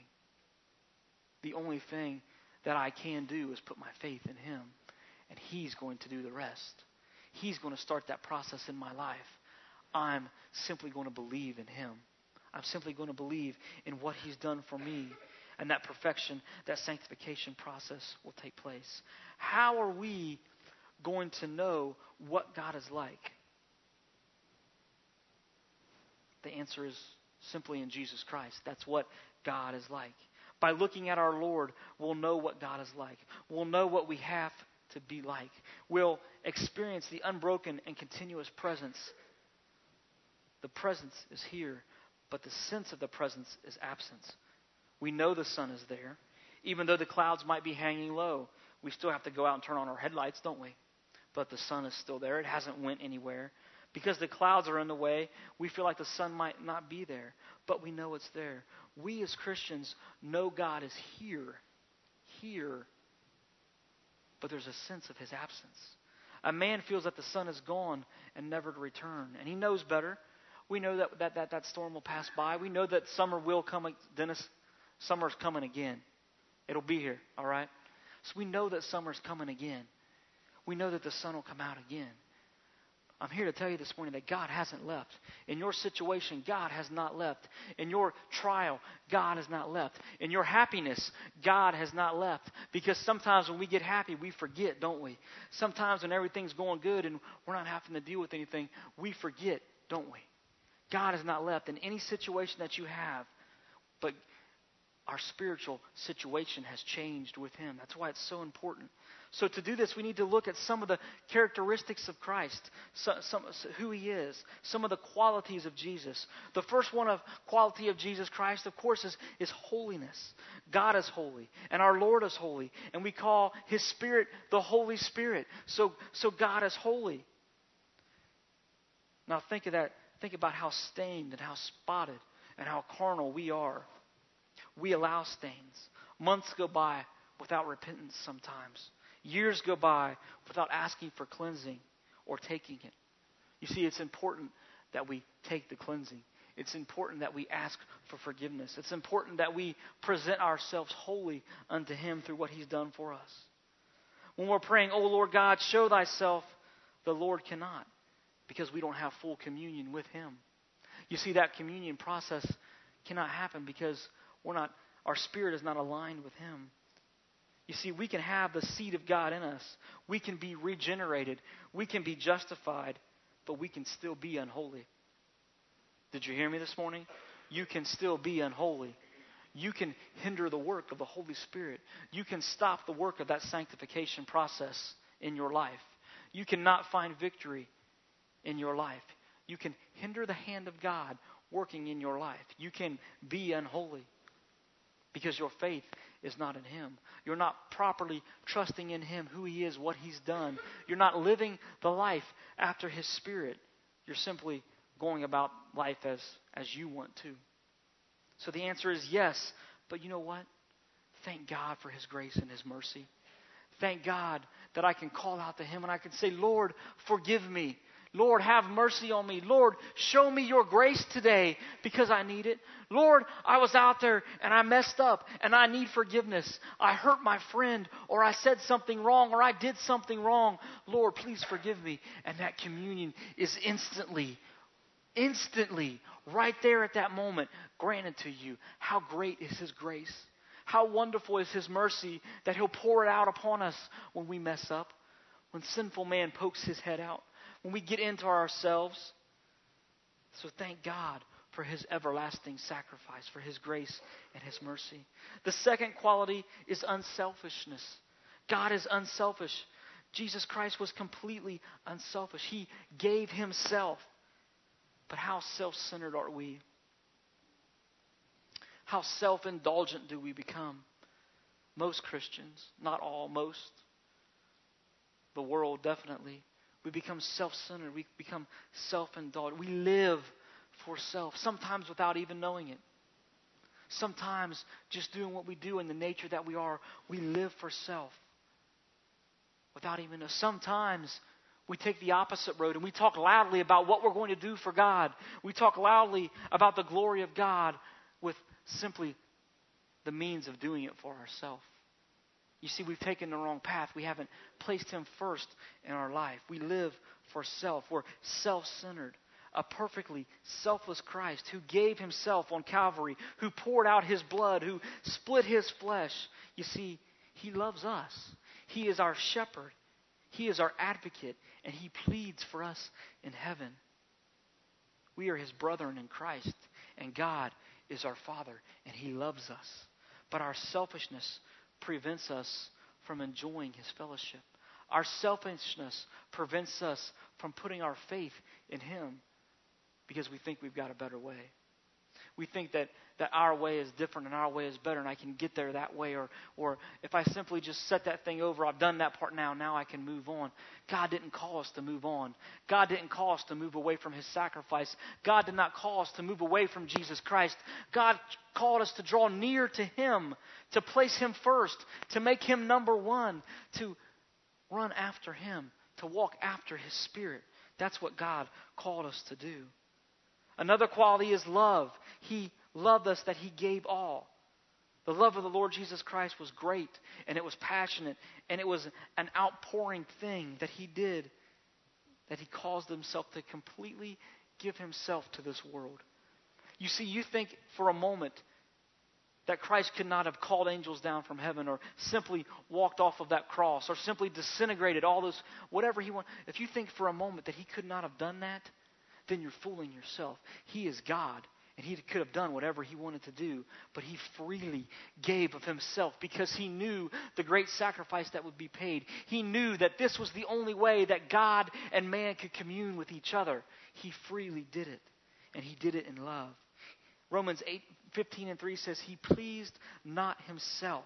The only thing that I can do is put my faith in Him, and He's going to do the rest. He's going to start that process in my life. I'm simply going to believe in Him. I'm simply going to believe in what He's done for me. And that perfection, that sanctification process will take place. How are we going to know what God is like? The answer is simply in Jesus Christ. That's what God is like. By looking at our Lord, we'll know what God is like. We'll know what we have to be like. We'll experience the unbroken and continuous presence. The presence is here, but the sense of the presence is absence. We know the sun is there. Even though the clouds might be hanging low, we still have to go out and turn on our headlights, don't we? But the sun is still there. It hasn't went anywhere. Because the clouds are in the way, we feel like the sun might not be there, but we know it's there. We as Christians know God is here, here, but there's a sense of his absence. A man feels that the sun is gone and never to return, and he knows better. We know that that, that, that storm will pass by. We know that summer will come. Dennis, summer's coming again. It'll be here, all right? So we know that summer's coming again. We know that the sun will come out again. I'm here to tell you this morning that God hasn't left. In your situation, God has not left. In your trial, God has not left. In your happiness, God has not left. Because sometimes when we get happy, we forget, don't we? Sometimes when everything's going good and we're not having to deal with anything, we forget, don't we? God has not left in any situation that you have. But our spiritual situation has changed with him. That's why it's so important. So to do this, we need to look at some of the characteristics of Christ, so, some, who he is, some of the qualities of Jesus. The first one of quality of Jesus Christ, of course, is, is holiness. God is holy, and our Lord is holy, and we call his Spirit the Holy Spirit. So, so God is holy. Now think of that. Think about how stained and how spotted and how carnal we are. We allow stains. Months go by without repentance sometimes. Years go by without asking for cleansing or taking it. You see, it's important that we take the cleansing. It's important that we ask for forgiveness. It's important that we present ourselves wholly unto him through what he's done for us. When we're praying, "Oh Lord God, show thyself," the Lord cannot, because we don't have full communion with him. You see, that communion process cannot happen because we're not, our spirit is not aligned with him. You see, we can have the seed of God in us. We can be regenerated. We can be justified, but we can still be unholy. Did you hear me this morning? You can still be unholy. You can hinder the work of the Holy Spirit. You can stop the work of that sanctification process in your life. You cannot find victory in your life. You can hinder the hand of God working in your life. You can be unholy because your faith is not in him. You're not properly trusting in him, who he is, what he's done. You're not living the life after his Spirit. You're simply going about life as, as you want to. So the answer is yes. But you know what? Thank God for his grace and his mercy. Thank God that I can call out to him and I can say, "Lord, forgive me. Lord, have mercy on me. Lord, show me your grace today because I need it. Lord, I was out there and I messed up and I need forgiveness. I hurt my friend, or I said something wrong, or I did something wrong. Lord, please forgive me." And that communion is instantly, instantly, right there at that moment, granted to you. How great is his grace? How wonderful is his mercy that he'll pour it out upon us when we mess up, when sinful man pokes his head out, when we get into ourselves. So thank God for his everlasting sacrifice, for his grace and his mercy. The second quality is unselfishness. God is unselfish. Jesus Christ was completely unselfish. He gave himself. But how self-centered are we? How self-indulgent do we become? Most Christians, not all, most. The world definitely. We become self-centered. We become self-indulgent. We live for self, sometimes without even knowing it. Sometimes just doing what we do in the nature that we are, we live for self without even knowing. Sometimes we take the opposite road and we talk loudly about what we're going to do for God. We talk loudly about the glory of God with simply the means of doing it for ourselves. You see, we've taken the wrong path. We haven't placed him first in our life. We live for self. We're self-centered. A perfectly selfless Christ who gave himself on Calvary, who poured out his blood, who split his flesh. You see, he loves us. He is our shepherd. He is our advocate, and he pleads for us in heaven. We are his brethren in Christ, and God is our Father, and he loves us. But our selfishness prevents us from enjoying his fellowship. Our selfishness prevents us from putting our faith in him because we think we've got a better way. We think that, that our way is different and our way is better and I can get there that way. Or, or if I simply just set that thing over, I've done that part now, now I can move on. God didn't call us to move on. God didn't call us to move away from His sacrifice. God did not call us to move away from Jesus Christ. God called us to draw near to Him, to place Him first, to make Him number one, to run after Him, to walk after His Spirit. That's what God called us to do. Another quality is love. He loved us that He gave all. The love of the Lord Jesus Christ was great, and it was passionate, and it was an outpouring thing that He did, that He caused Himself to completely give Himself to this world. You see, you think for a moment that Christ could not have called angels down from heaven or simply walked off of that cross or simply disintegrated all those, whatever He wanted. If you think for a moment that He could not have done that, then you're fooling yourself. He is God, and He could have done whatever He wanted to do, but He freely gave of Himself because He knew the great sacrifice that would be paid. He knew that this was the only way that God and man could commune with each other. He freely did it, and He did it in love. Romans eight fifteen and three says, He pleased not Himself,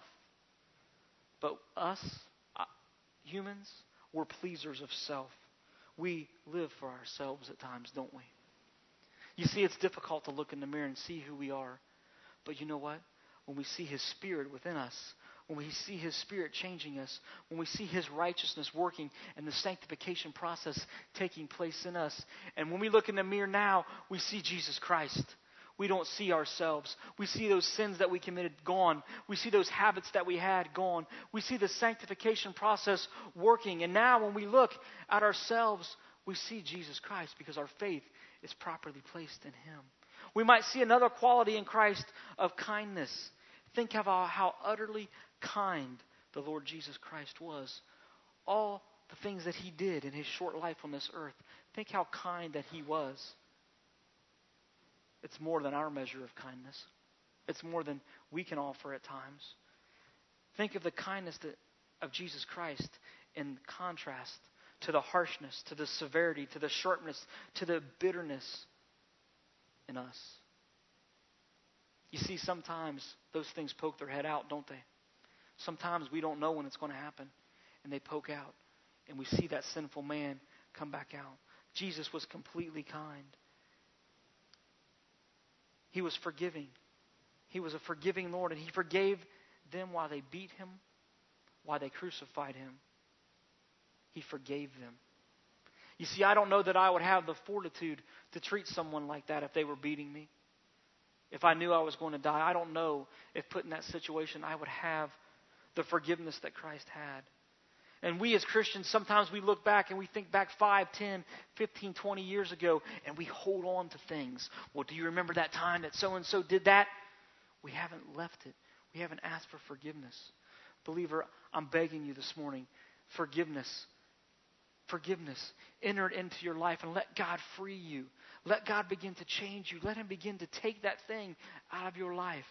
but us, uh, humans, we're pleasers of self. We live for ourselves at times, don't we? You see, it's difficult to look in the mirror and see who we are. But you know what? When we see His Spirit within us, when we see His Spirit changing us, when we see His righteousness working and the sanctification process taking place in us, and when we look in the mirror now, we see Jesus Christ. We don't see ourselves. We see those sins that we committed gone. We see those habits that we had gone. We see the sanctification process working. And now when we look at ourselves, we see Jesus Christ because our faith is properly placed in Him. We might see another quality in Christ of kindness. Think of how, how utterly kind the Lord Jesus Christ was. All the things that He did in His short life on this earth. Think how kind that He was. It's more than our measure of kindness. It's more than we can offer at times. Think of the kindness that, of Jesus Christ in contrast to the harshness, to the severity, to the sharpness, to the bitterness in us. You see, sometimes those things poke their head out, don't they? Sometimes we don't know when it's going to happen, and they poke out, and we see that sinful man come back out. Jesus was completely kind. He was forgiving. He was a forgiving Lord, and He forgave them while they beat Him, while they crucified Him. He forgave them. You see, I don't know that I would have the fortitude to treat someone like that if they were beating me. If I knew I was going to die, I don't know if put in that situation I would have the forgiveness that Christ had. And we as Christians, sometimes we look back and we think back five, ten, fifteen, twenty years ago, and we hold on to things. Well, do you remember that time that so-and-so did that? We haven't left it. We haven't asked for forgiveness. Believer, I'm begging you this morning, forgiveness. Forgiveness. Enter it into your life and let God free you. Let God begin to change you. Let Him begin to take that thing out of your life.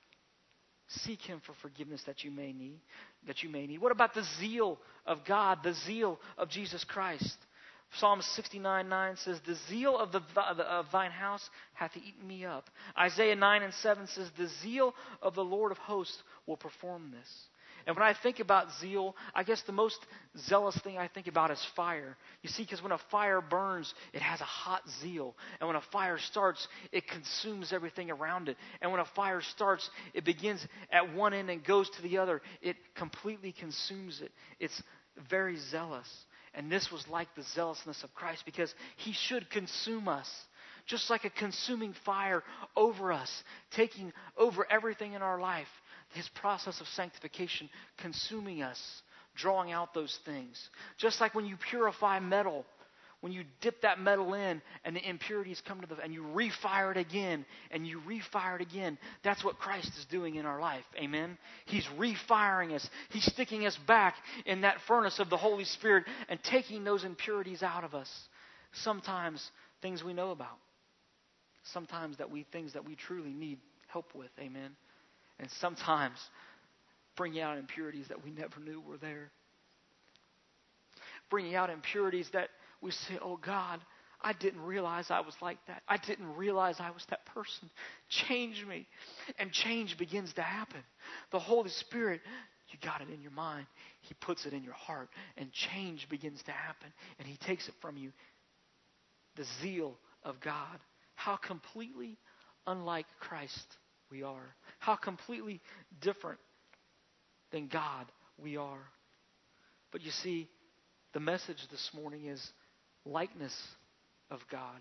Seek Him for forgiveness that you may need. That you may need. What about the zeal of God, the zeal of Jesus Christ? Psalm sixty-nine nine says, "The zeal of the of thine house hath eaten me up." Isaiah nine and seven says, "The zeal of the Lord of hosts will perform this." And when I think about zeal, I guess the most zealous thing I think about is fire. You see, because when a fire burns, it has a hot zeal. And when a fire starts, it consumes everything around it. And when a fire starts, it begins at one end and goes to the other. It completely consumes it. It's very zealous. And this was like the zealousness of Christ because He should consume us. Just like a consuming fire over us, taking over everything in our life. His process of sanctification consuming us, drawing out those things. Just like when you purify metal, when you dip that metal in and the impurities come to the, and you refire it again, and you refire it again. That's what Christ is doing in our life. Amen? He's refiring us. He's sticking us back in that furnace of the Holy Spirit and taking those impurities out of us. Sometimes things we know about. Sometimes that we things that we truly need help with. Amen? And sometimes bringing out impurities that we never knew were there. Bringing out impurities that we say, "Oh God, I didn't realize I was like that. I didn't realize I was that person. Change me. And change begins to happen. The Holy Spirit, you got it in your mind. He puts it in your heart. And change begins to happen. And He takes it from you. The zeal of God. How completely unlike Christ we are. How completely different than God we are. But you see, the message this morning is likeness of God.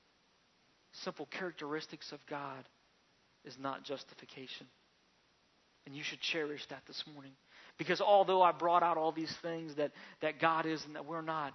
Simple characteristics of God is not justification. And you should cherish that this morning. Because although I brought out all these things that, that God is and that we're not,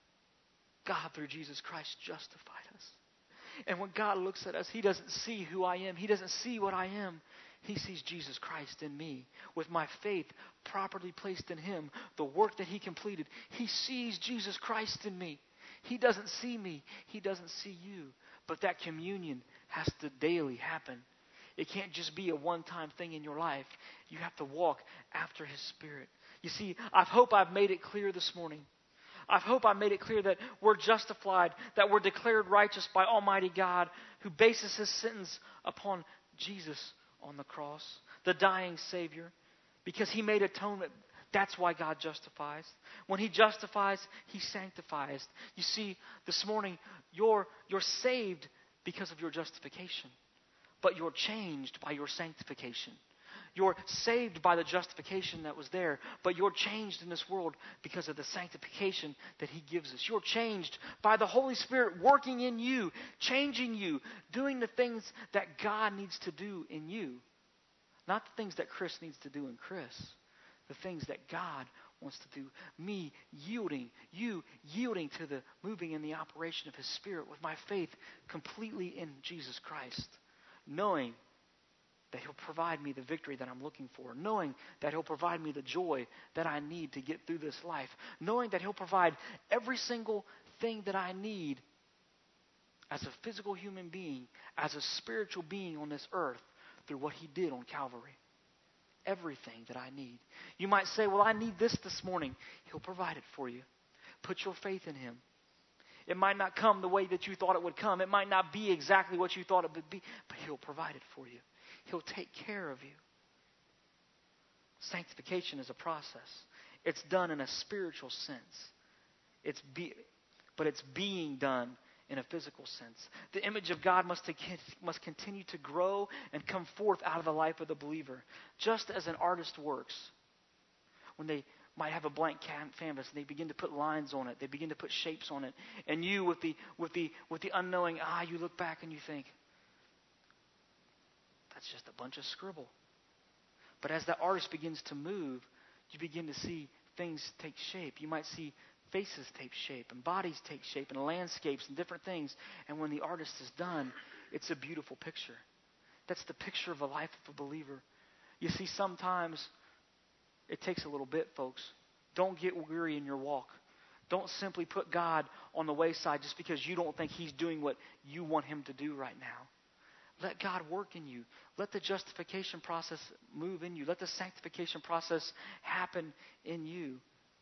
God through Jesus Christ justified us. And when God looks at us, He doesn't see who I am. He doesn't see what I am. He sees Jesus Christ in me. With my faith properly placed in Him, the work that He completed, He sees Jesus Christ in me. He doesn't see me. He doesn't see you. But that communion has to daily happen. It can't just be a one-time thing in your life. You have to walk after His Spirit. You see, I hope I've made it clear this morning. I hope I made it clear that we're justified, that we're declared righteous by Almighty God, who bases His sentence upon Jesus on the cross, the dying Savior, because He made atonement. That's why God justifies. When He justifies, He sanctifies. You see, this morning, you're, you're saved because of your justification. But you're changed by your sanctification. You're saved by the justification that was there. But you're changed in this world because of the sanctification that He gives us. You're changed by the Holy Spirit working in you, changing you, doing the things that God needs to do in you. Not the things that Chris needs to do in Chris. The things that God wants to do. Me yielding, you yielding to the moving and the operation of His Spirit with my faith completely in Jesus Christ. Knowing that He'll provide me the victory that I'm looking for. Knowing that He'll provide me the joy that I need to get through this life. Knowing that He'll provide every single thing that I need as a physical human being, as a spiritual being on this earth through what He did on Calvary. Everything that I need. You might say, well, I need this this morning. He'll provide it for you. Put your faith in Him. It might not come the way that you thought it would come. It might not be exactly what you thought it would be, but He'll provide it for you. He'll take care of you. Sanctification is a process. It's done in a spiritual sense. It's be, but it's being done in a physical sense. The image of God must, must continue to grow and come forth out of the life of the believer. Just as an artist works. When they might have a blank canvas and they begin to put lines on it. They begin to put shapes on it. And you with the, with the, with the unknowing eye, you look back and you think, that's just a bunch of scribble. But as the artist begins to move, you begin to see things take shape. You might see faces take shape and bodies take shape and landscapes and different things. And when the artist is done, it's a beautiful picture. That's the picture of a life of a believer. You see, sometimes it takes a little bit, folks. Don't get weary in your walk. Don't simply put God on the wayside just because you don't think He's doing what you want Him to do right now. Let God work in you. Let the justification process move in you. Let the sanctification process happen in you.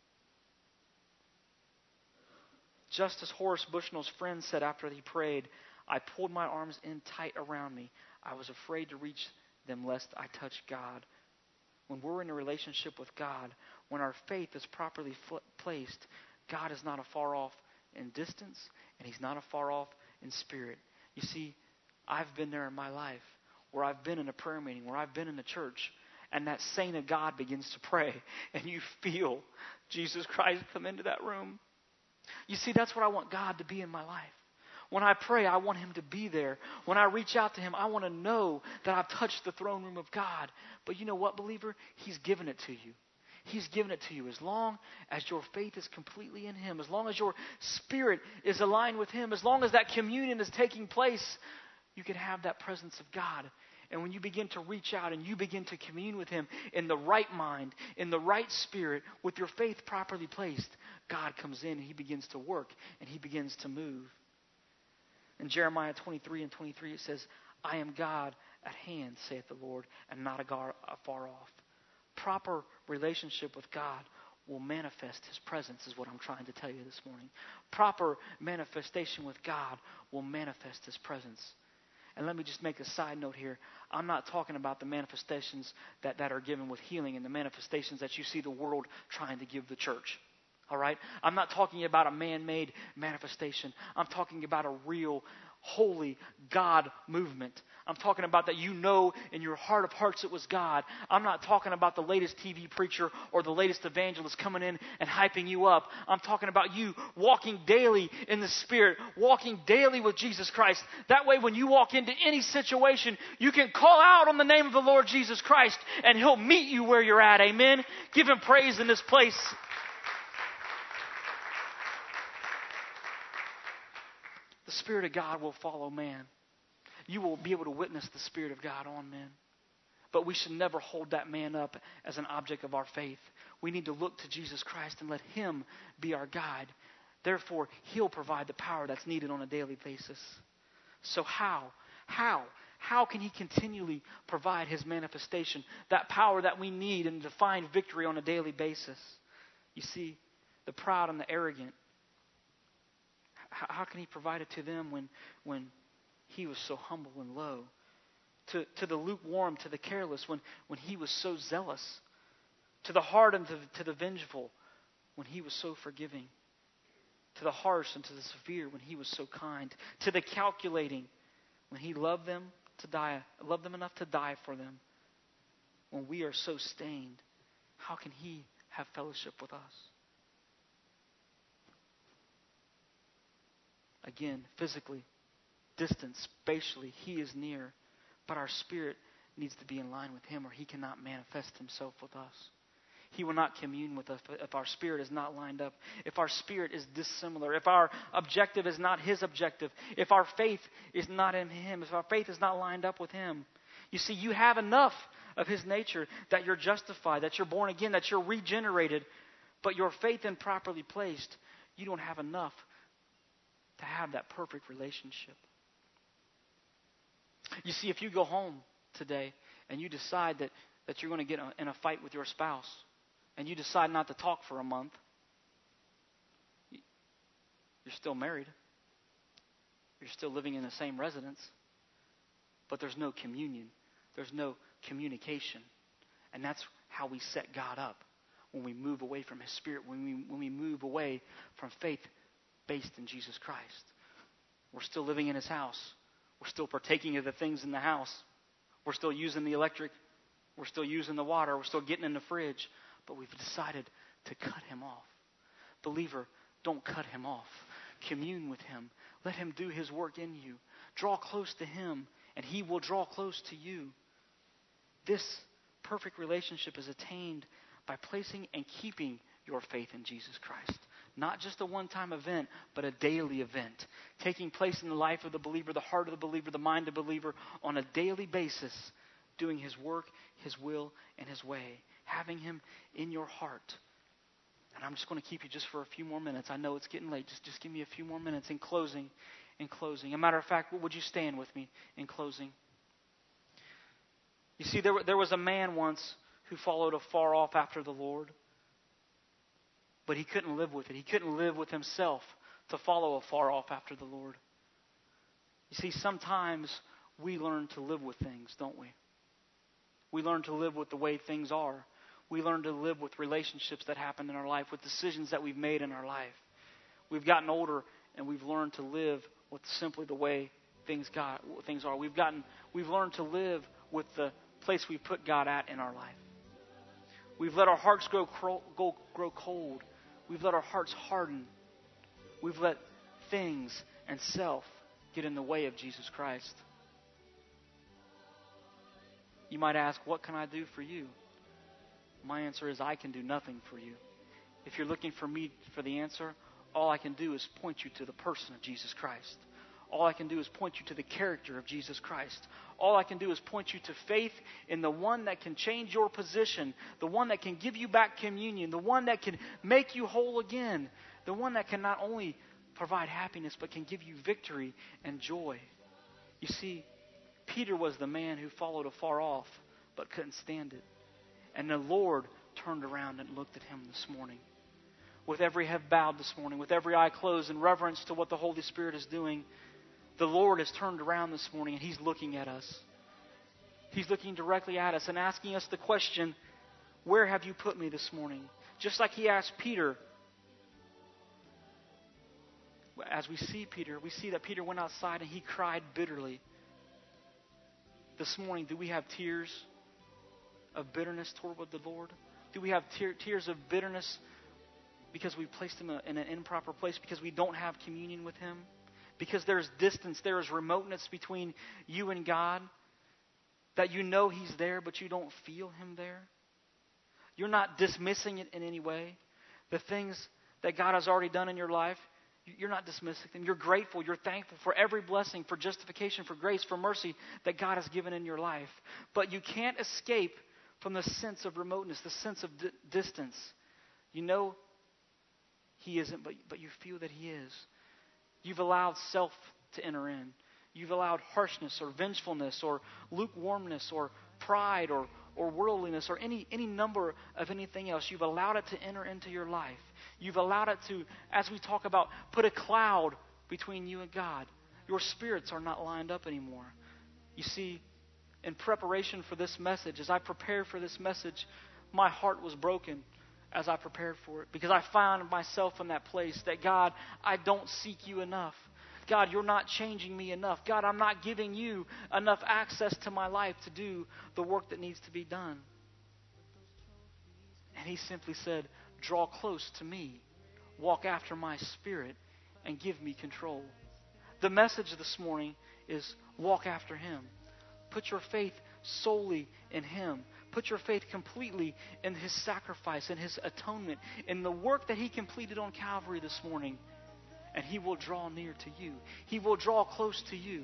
Just as Horace Bushnell's friend said after he prayed, I pulled my arms in tight around me. I was afraid to reach them lest I touch God. When we're in a relationship with God, when our faith is properly fl- placed, God is not afar off in distance, and He's not afar off in spirit. You see, I've been there in my life, where I've been in a prayer meeting, where I've been in a church, and that saint of God begins to pray, and you feel Jesus Christ come into that room. You see, that's what I want God to be in my life. When I pray, I want Him to be there. When I reach out to Him, I want to know that I've touched the throne room of God. But you know what, believer? He's given it to you. He's given it to you as long as your faith is completely in Him, as long as your spirit is aligned with Him, as long as that communion is taking place, you can have that presence of God. And when you begin to reach out and you begin to commune with Him in the right mind, in the right spirit, with your faith properly placed, God comes in and He begins to work and He begins to move. In Jeremiah twenty-three and twenty-three it says, I am God at hand, saith the Lord, and not afar off. Proper relationship with God will manifest His presence, is what I'm trying to tell you this morning. Proper manifestation with God will manifest His presence. And let me just make a side note here. I'm not talking about the manifestations that, that are given with healing and the manifestations that you see the world trying to give the church. All right? I'm not talking about a man-made manifestation. I'm talking about a real, holy God movement. I'm talking about that you know in your heart of hearts it was God. I'm not talking about the latest T V preacher or the latest evangelist coming in and hyping you up. I'm talking about you walking daily in the Spirit, walking daily with Jesus Christ. That way when you walk into any situation, you can call out on the name of the Lord Jesus Christ and He'll meet you where you're at. Amen? Give Him praise in this place. The Spirit of God will follow man. You will be able to witness the Spirit of God on men. But we should never hold that man up as an object of our faith. We need to look to Jesus Christ and let Him be our guide. Therefore, He'll provide the power that's needed on a daily basis. So how? How? How can He continually provide His manifestation, that power that we need and to find victory on a daily basis? You see, the proud and the arrogant, how can He provide it to them when, when He was so humble and low? To, to the lukewarm, to the careless, when, when He was so zealous. To the hard and to, to the vengeful, when He was so forgiving. To the harsh and to the severe, when He was so kind. To the calculating, when He loved them to die, loved them enough to die for them. When we are so stained, how can He have fellowship with us? Again, physically, distance, spatially, He is near. But our spirit needs to be in line with Him or He cannot manifest Himself with us. He will not commune with us if our spirit is not lined up. If our spirit is dissimilar. If our objective is not His objective. If our faith is not in Him. If our faith is not lined up with Him. You see, you have enough of His nature that you're justified, that you're born again, that you're regenerated. But your faith improperly placed, you don't have enough to have that perfect relationship. You see, if you go home today and you decide that, that you're going to get in a fight with your spouse and you decide not to talk for a month, you're still married. You're still living in the same residence, but there's no communion. There's no communication. And that's how we set God up when we move away from His Spirit, when we, when we move away from faith based in Jesus Christ. We're still living in His house. We're still partaking of the things in the house. We're still using the electric. We're still using the water. We're still getting in the fridge. But we've decided to cut Him off. Believer, don't cut Him off. Commune with Him. Let Him do His work in you. Draw close to Him, and He will draw close to you. This perfect relationship is attained by placing and keeping your faith in Jesus Christ. Not just a one-time event, but a daily event. Taking place in the life of the believer, the heart of the believer, the mind of the believer on a daily basis. Doing His work, His will, and His way. Having Him in your heart. And I'm just going to keep you just for a few more minutes. I know it's getting late. Just, just give me a few more minutes in closing. In closing. As a matter of fact, would you stand with me in closing? You see, there, there was a man once who followed afar off after the Lord. But he couldn't live with it. He couldn't live with himself to follow afar off after the Lord. You see, sometimes we learn to live with things, don't we? We learn to live with the way things are. We learn to live with relationships that happen in our life, with decisions that we've made in our life. We've gotten older and we've learned to live with simply the way things got things are. We've gotten we've learned to live with the place we put God at in our life. We've let our hearts grow grow, grow cold. We've let our hearts harden. We've let things and self get in the way of Jesus Christ. You might ask, what can I do for you? My answer is, I can do nothing for you. If you're looking for me for the answer, all I can do is point you to the person of Jesus Christ. All I can do is point you to the character of Jesus Christ. All I can do is point you to faith in the one that can change your position, the one that can give you back communion, the one that can make you whole again, the one that can not only provide happiness but can give you victory and joy. You see, Peter was the man who followed afar off but couldn't stand it. And the Lord turned around and looked at him this morning. With every head bowed this morning, with every eye closed in reverence to what the Holy Spirit is doing, the Lord has turned around this morning and He's looking at us. He's looking directly at us and asking us the question, where have you put me this morning? Just like He asked Peter. As we see Peter, we see that Peter went outside and he cried bitterly. This morning, do we have tears of bitterness toward the Lord? Do we have tear, tears of bitterness because we placed Him in an improper place, because we don't have communion with Him? Because there's distance, there is remoteness between you and God, that you know He's there, but you don't feel Him there? You're not dismissing it in any way. The things that God has already done in your life, you're not dismissing them. You're grateful. You're thankful for every blessing, for justification, for grace, for mercy that God has given in your life. But you can't escape from the sense of remoteness, the sense of di- distance. You know He isn't, but, but you feel that He is. You've allowed self to enter in. You've allowed harshness or vengefulness or lukewarmness or pride or, or worldliness or any, any number of anything else. You've allowed it to enter into your life. You've allowed it to, as we talk about, put a cloud between you and God. Your spirits are not lined up anymore. You see, in preparation for this message, as I prepared for this message, my heart was broken as I prepared for it, because I found myself in that place that, God, I don't seek you enough. God, you're not changing me enough. God, I'm not giving you enough access to my life to do the work that needs to be done. And He simply said, draw close to me, walk after my Spirit, and give me control. The message this morning is walk after Him. Put your faith solely in Him. Put your faith completely in His sacrifice, in His atonement, in the work that He completed on Calvary this morning. And He will draw near to you. He will draw close to you.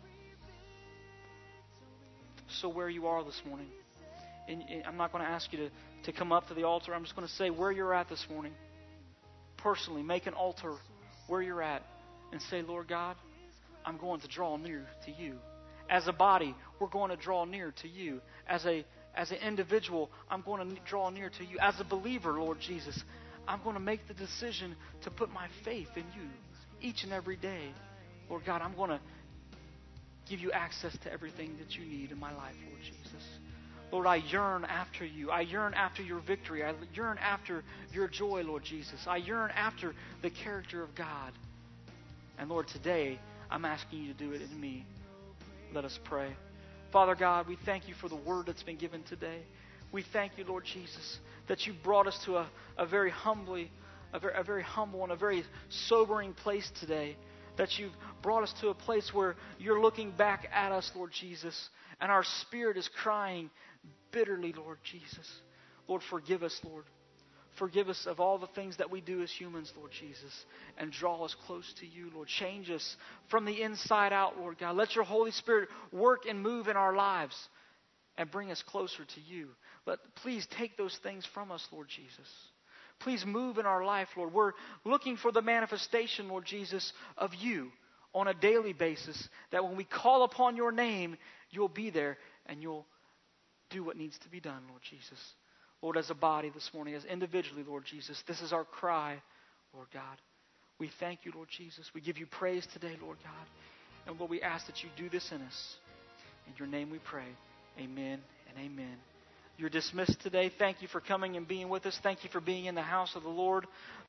So where you are this morning, and I'm not going to ask you to, to come up to the altar. I'm just going to say where you're at this morning. Personally, make an altar where you're at and say, Lord God, I'm going to draw near to you. As a body, we're going to draw near to you. As a as an individual, I'm going to draw near to you. As a believer, Lord Jesus, I'm going to make the decision to put my faith in you each and every day. Lord God, I'm going to give you access to everything that you need in my life, Lord Jesus. Lord, I yearn after you. I yearn after your victory. I yearn after your joy, Lord Jesus. I yearn after the character of God. And Lord, today, I'm asking you to do it in me. Let us pray. Father God, we thank you for the word that's been given today. We thank you, Lord Jesus, that you brought us to a, a very humbly, a very, a very humble and a very sobering place today. That you've brought us to a place where you're looking back at us, Lord Jesus, and our spirit is crying bitterly, Lord Jesus. Lord, forgive us, Lord. Forgive us of all the things that we do as humans, Lord Jesus, and draw us close to you, Lord. Change us from the inside out, Lord God. Let your Holy Spirit work and move in our lives and bring us closer to you. But please take those things from us, Lord Jesus. Please move in our life, Lord. We're looking for the manifestation, Lord Jesus, of you on a daily basis, that when we call upon your name, you'll be there and you'll do what needs to be done, Lord Jesus. Lord, as a body this morning, as individually, Lord Jesus, this is our cry, Lord God. We thank you, Lord Jesus. We give you praise today, Lord God. And Lord, we ask that you do this in us. In your name we pray. Amen and amen. You're dismissed today. Thank you for coming and being with us. Thank you for being in the house of the Lord.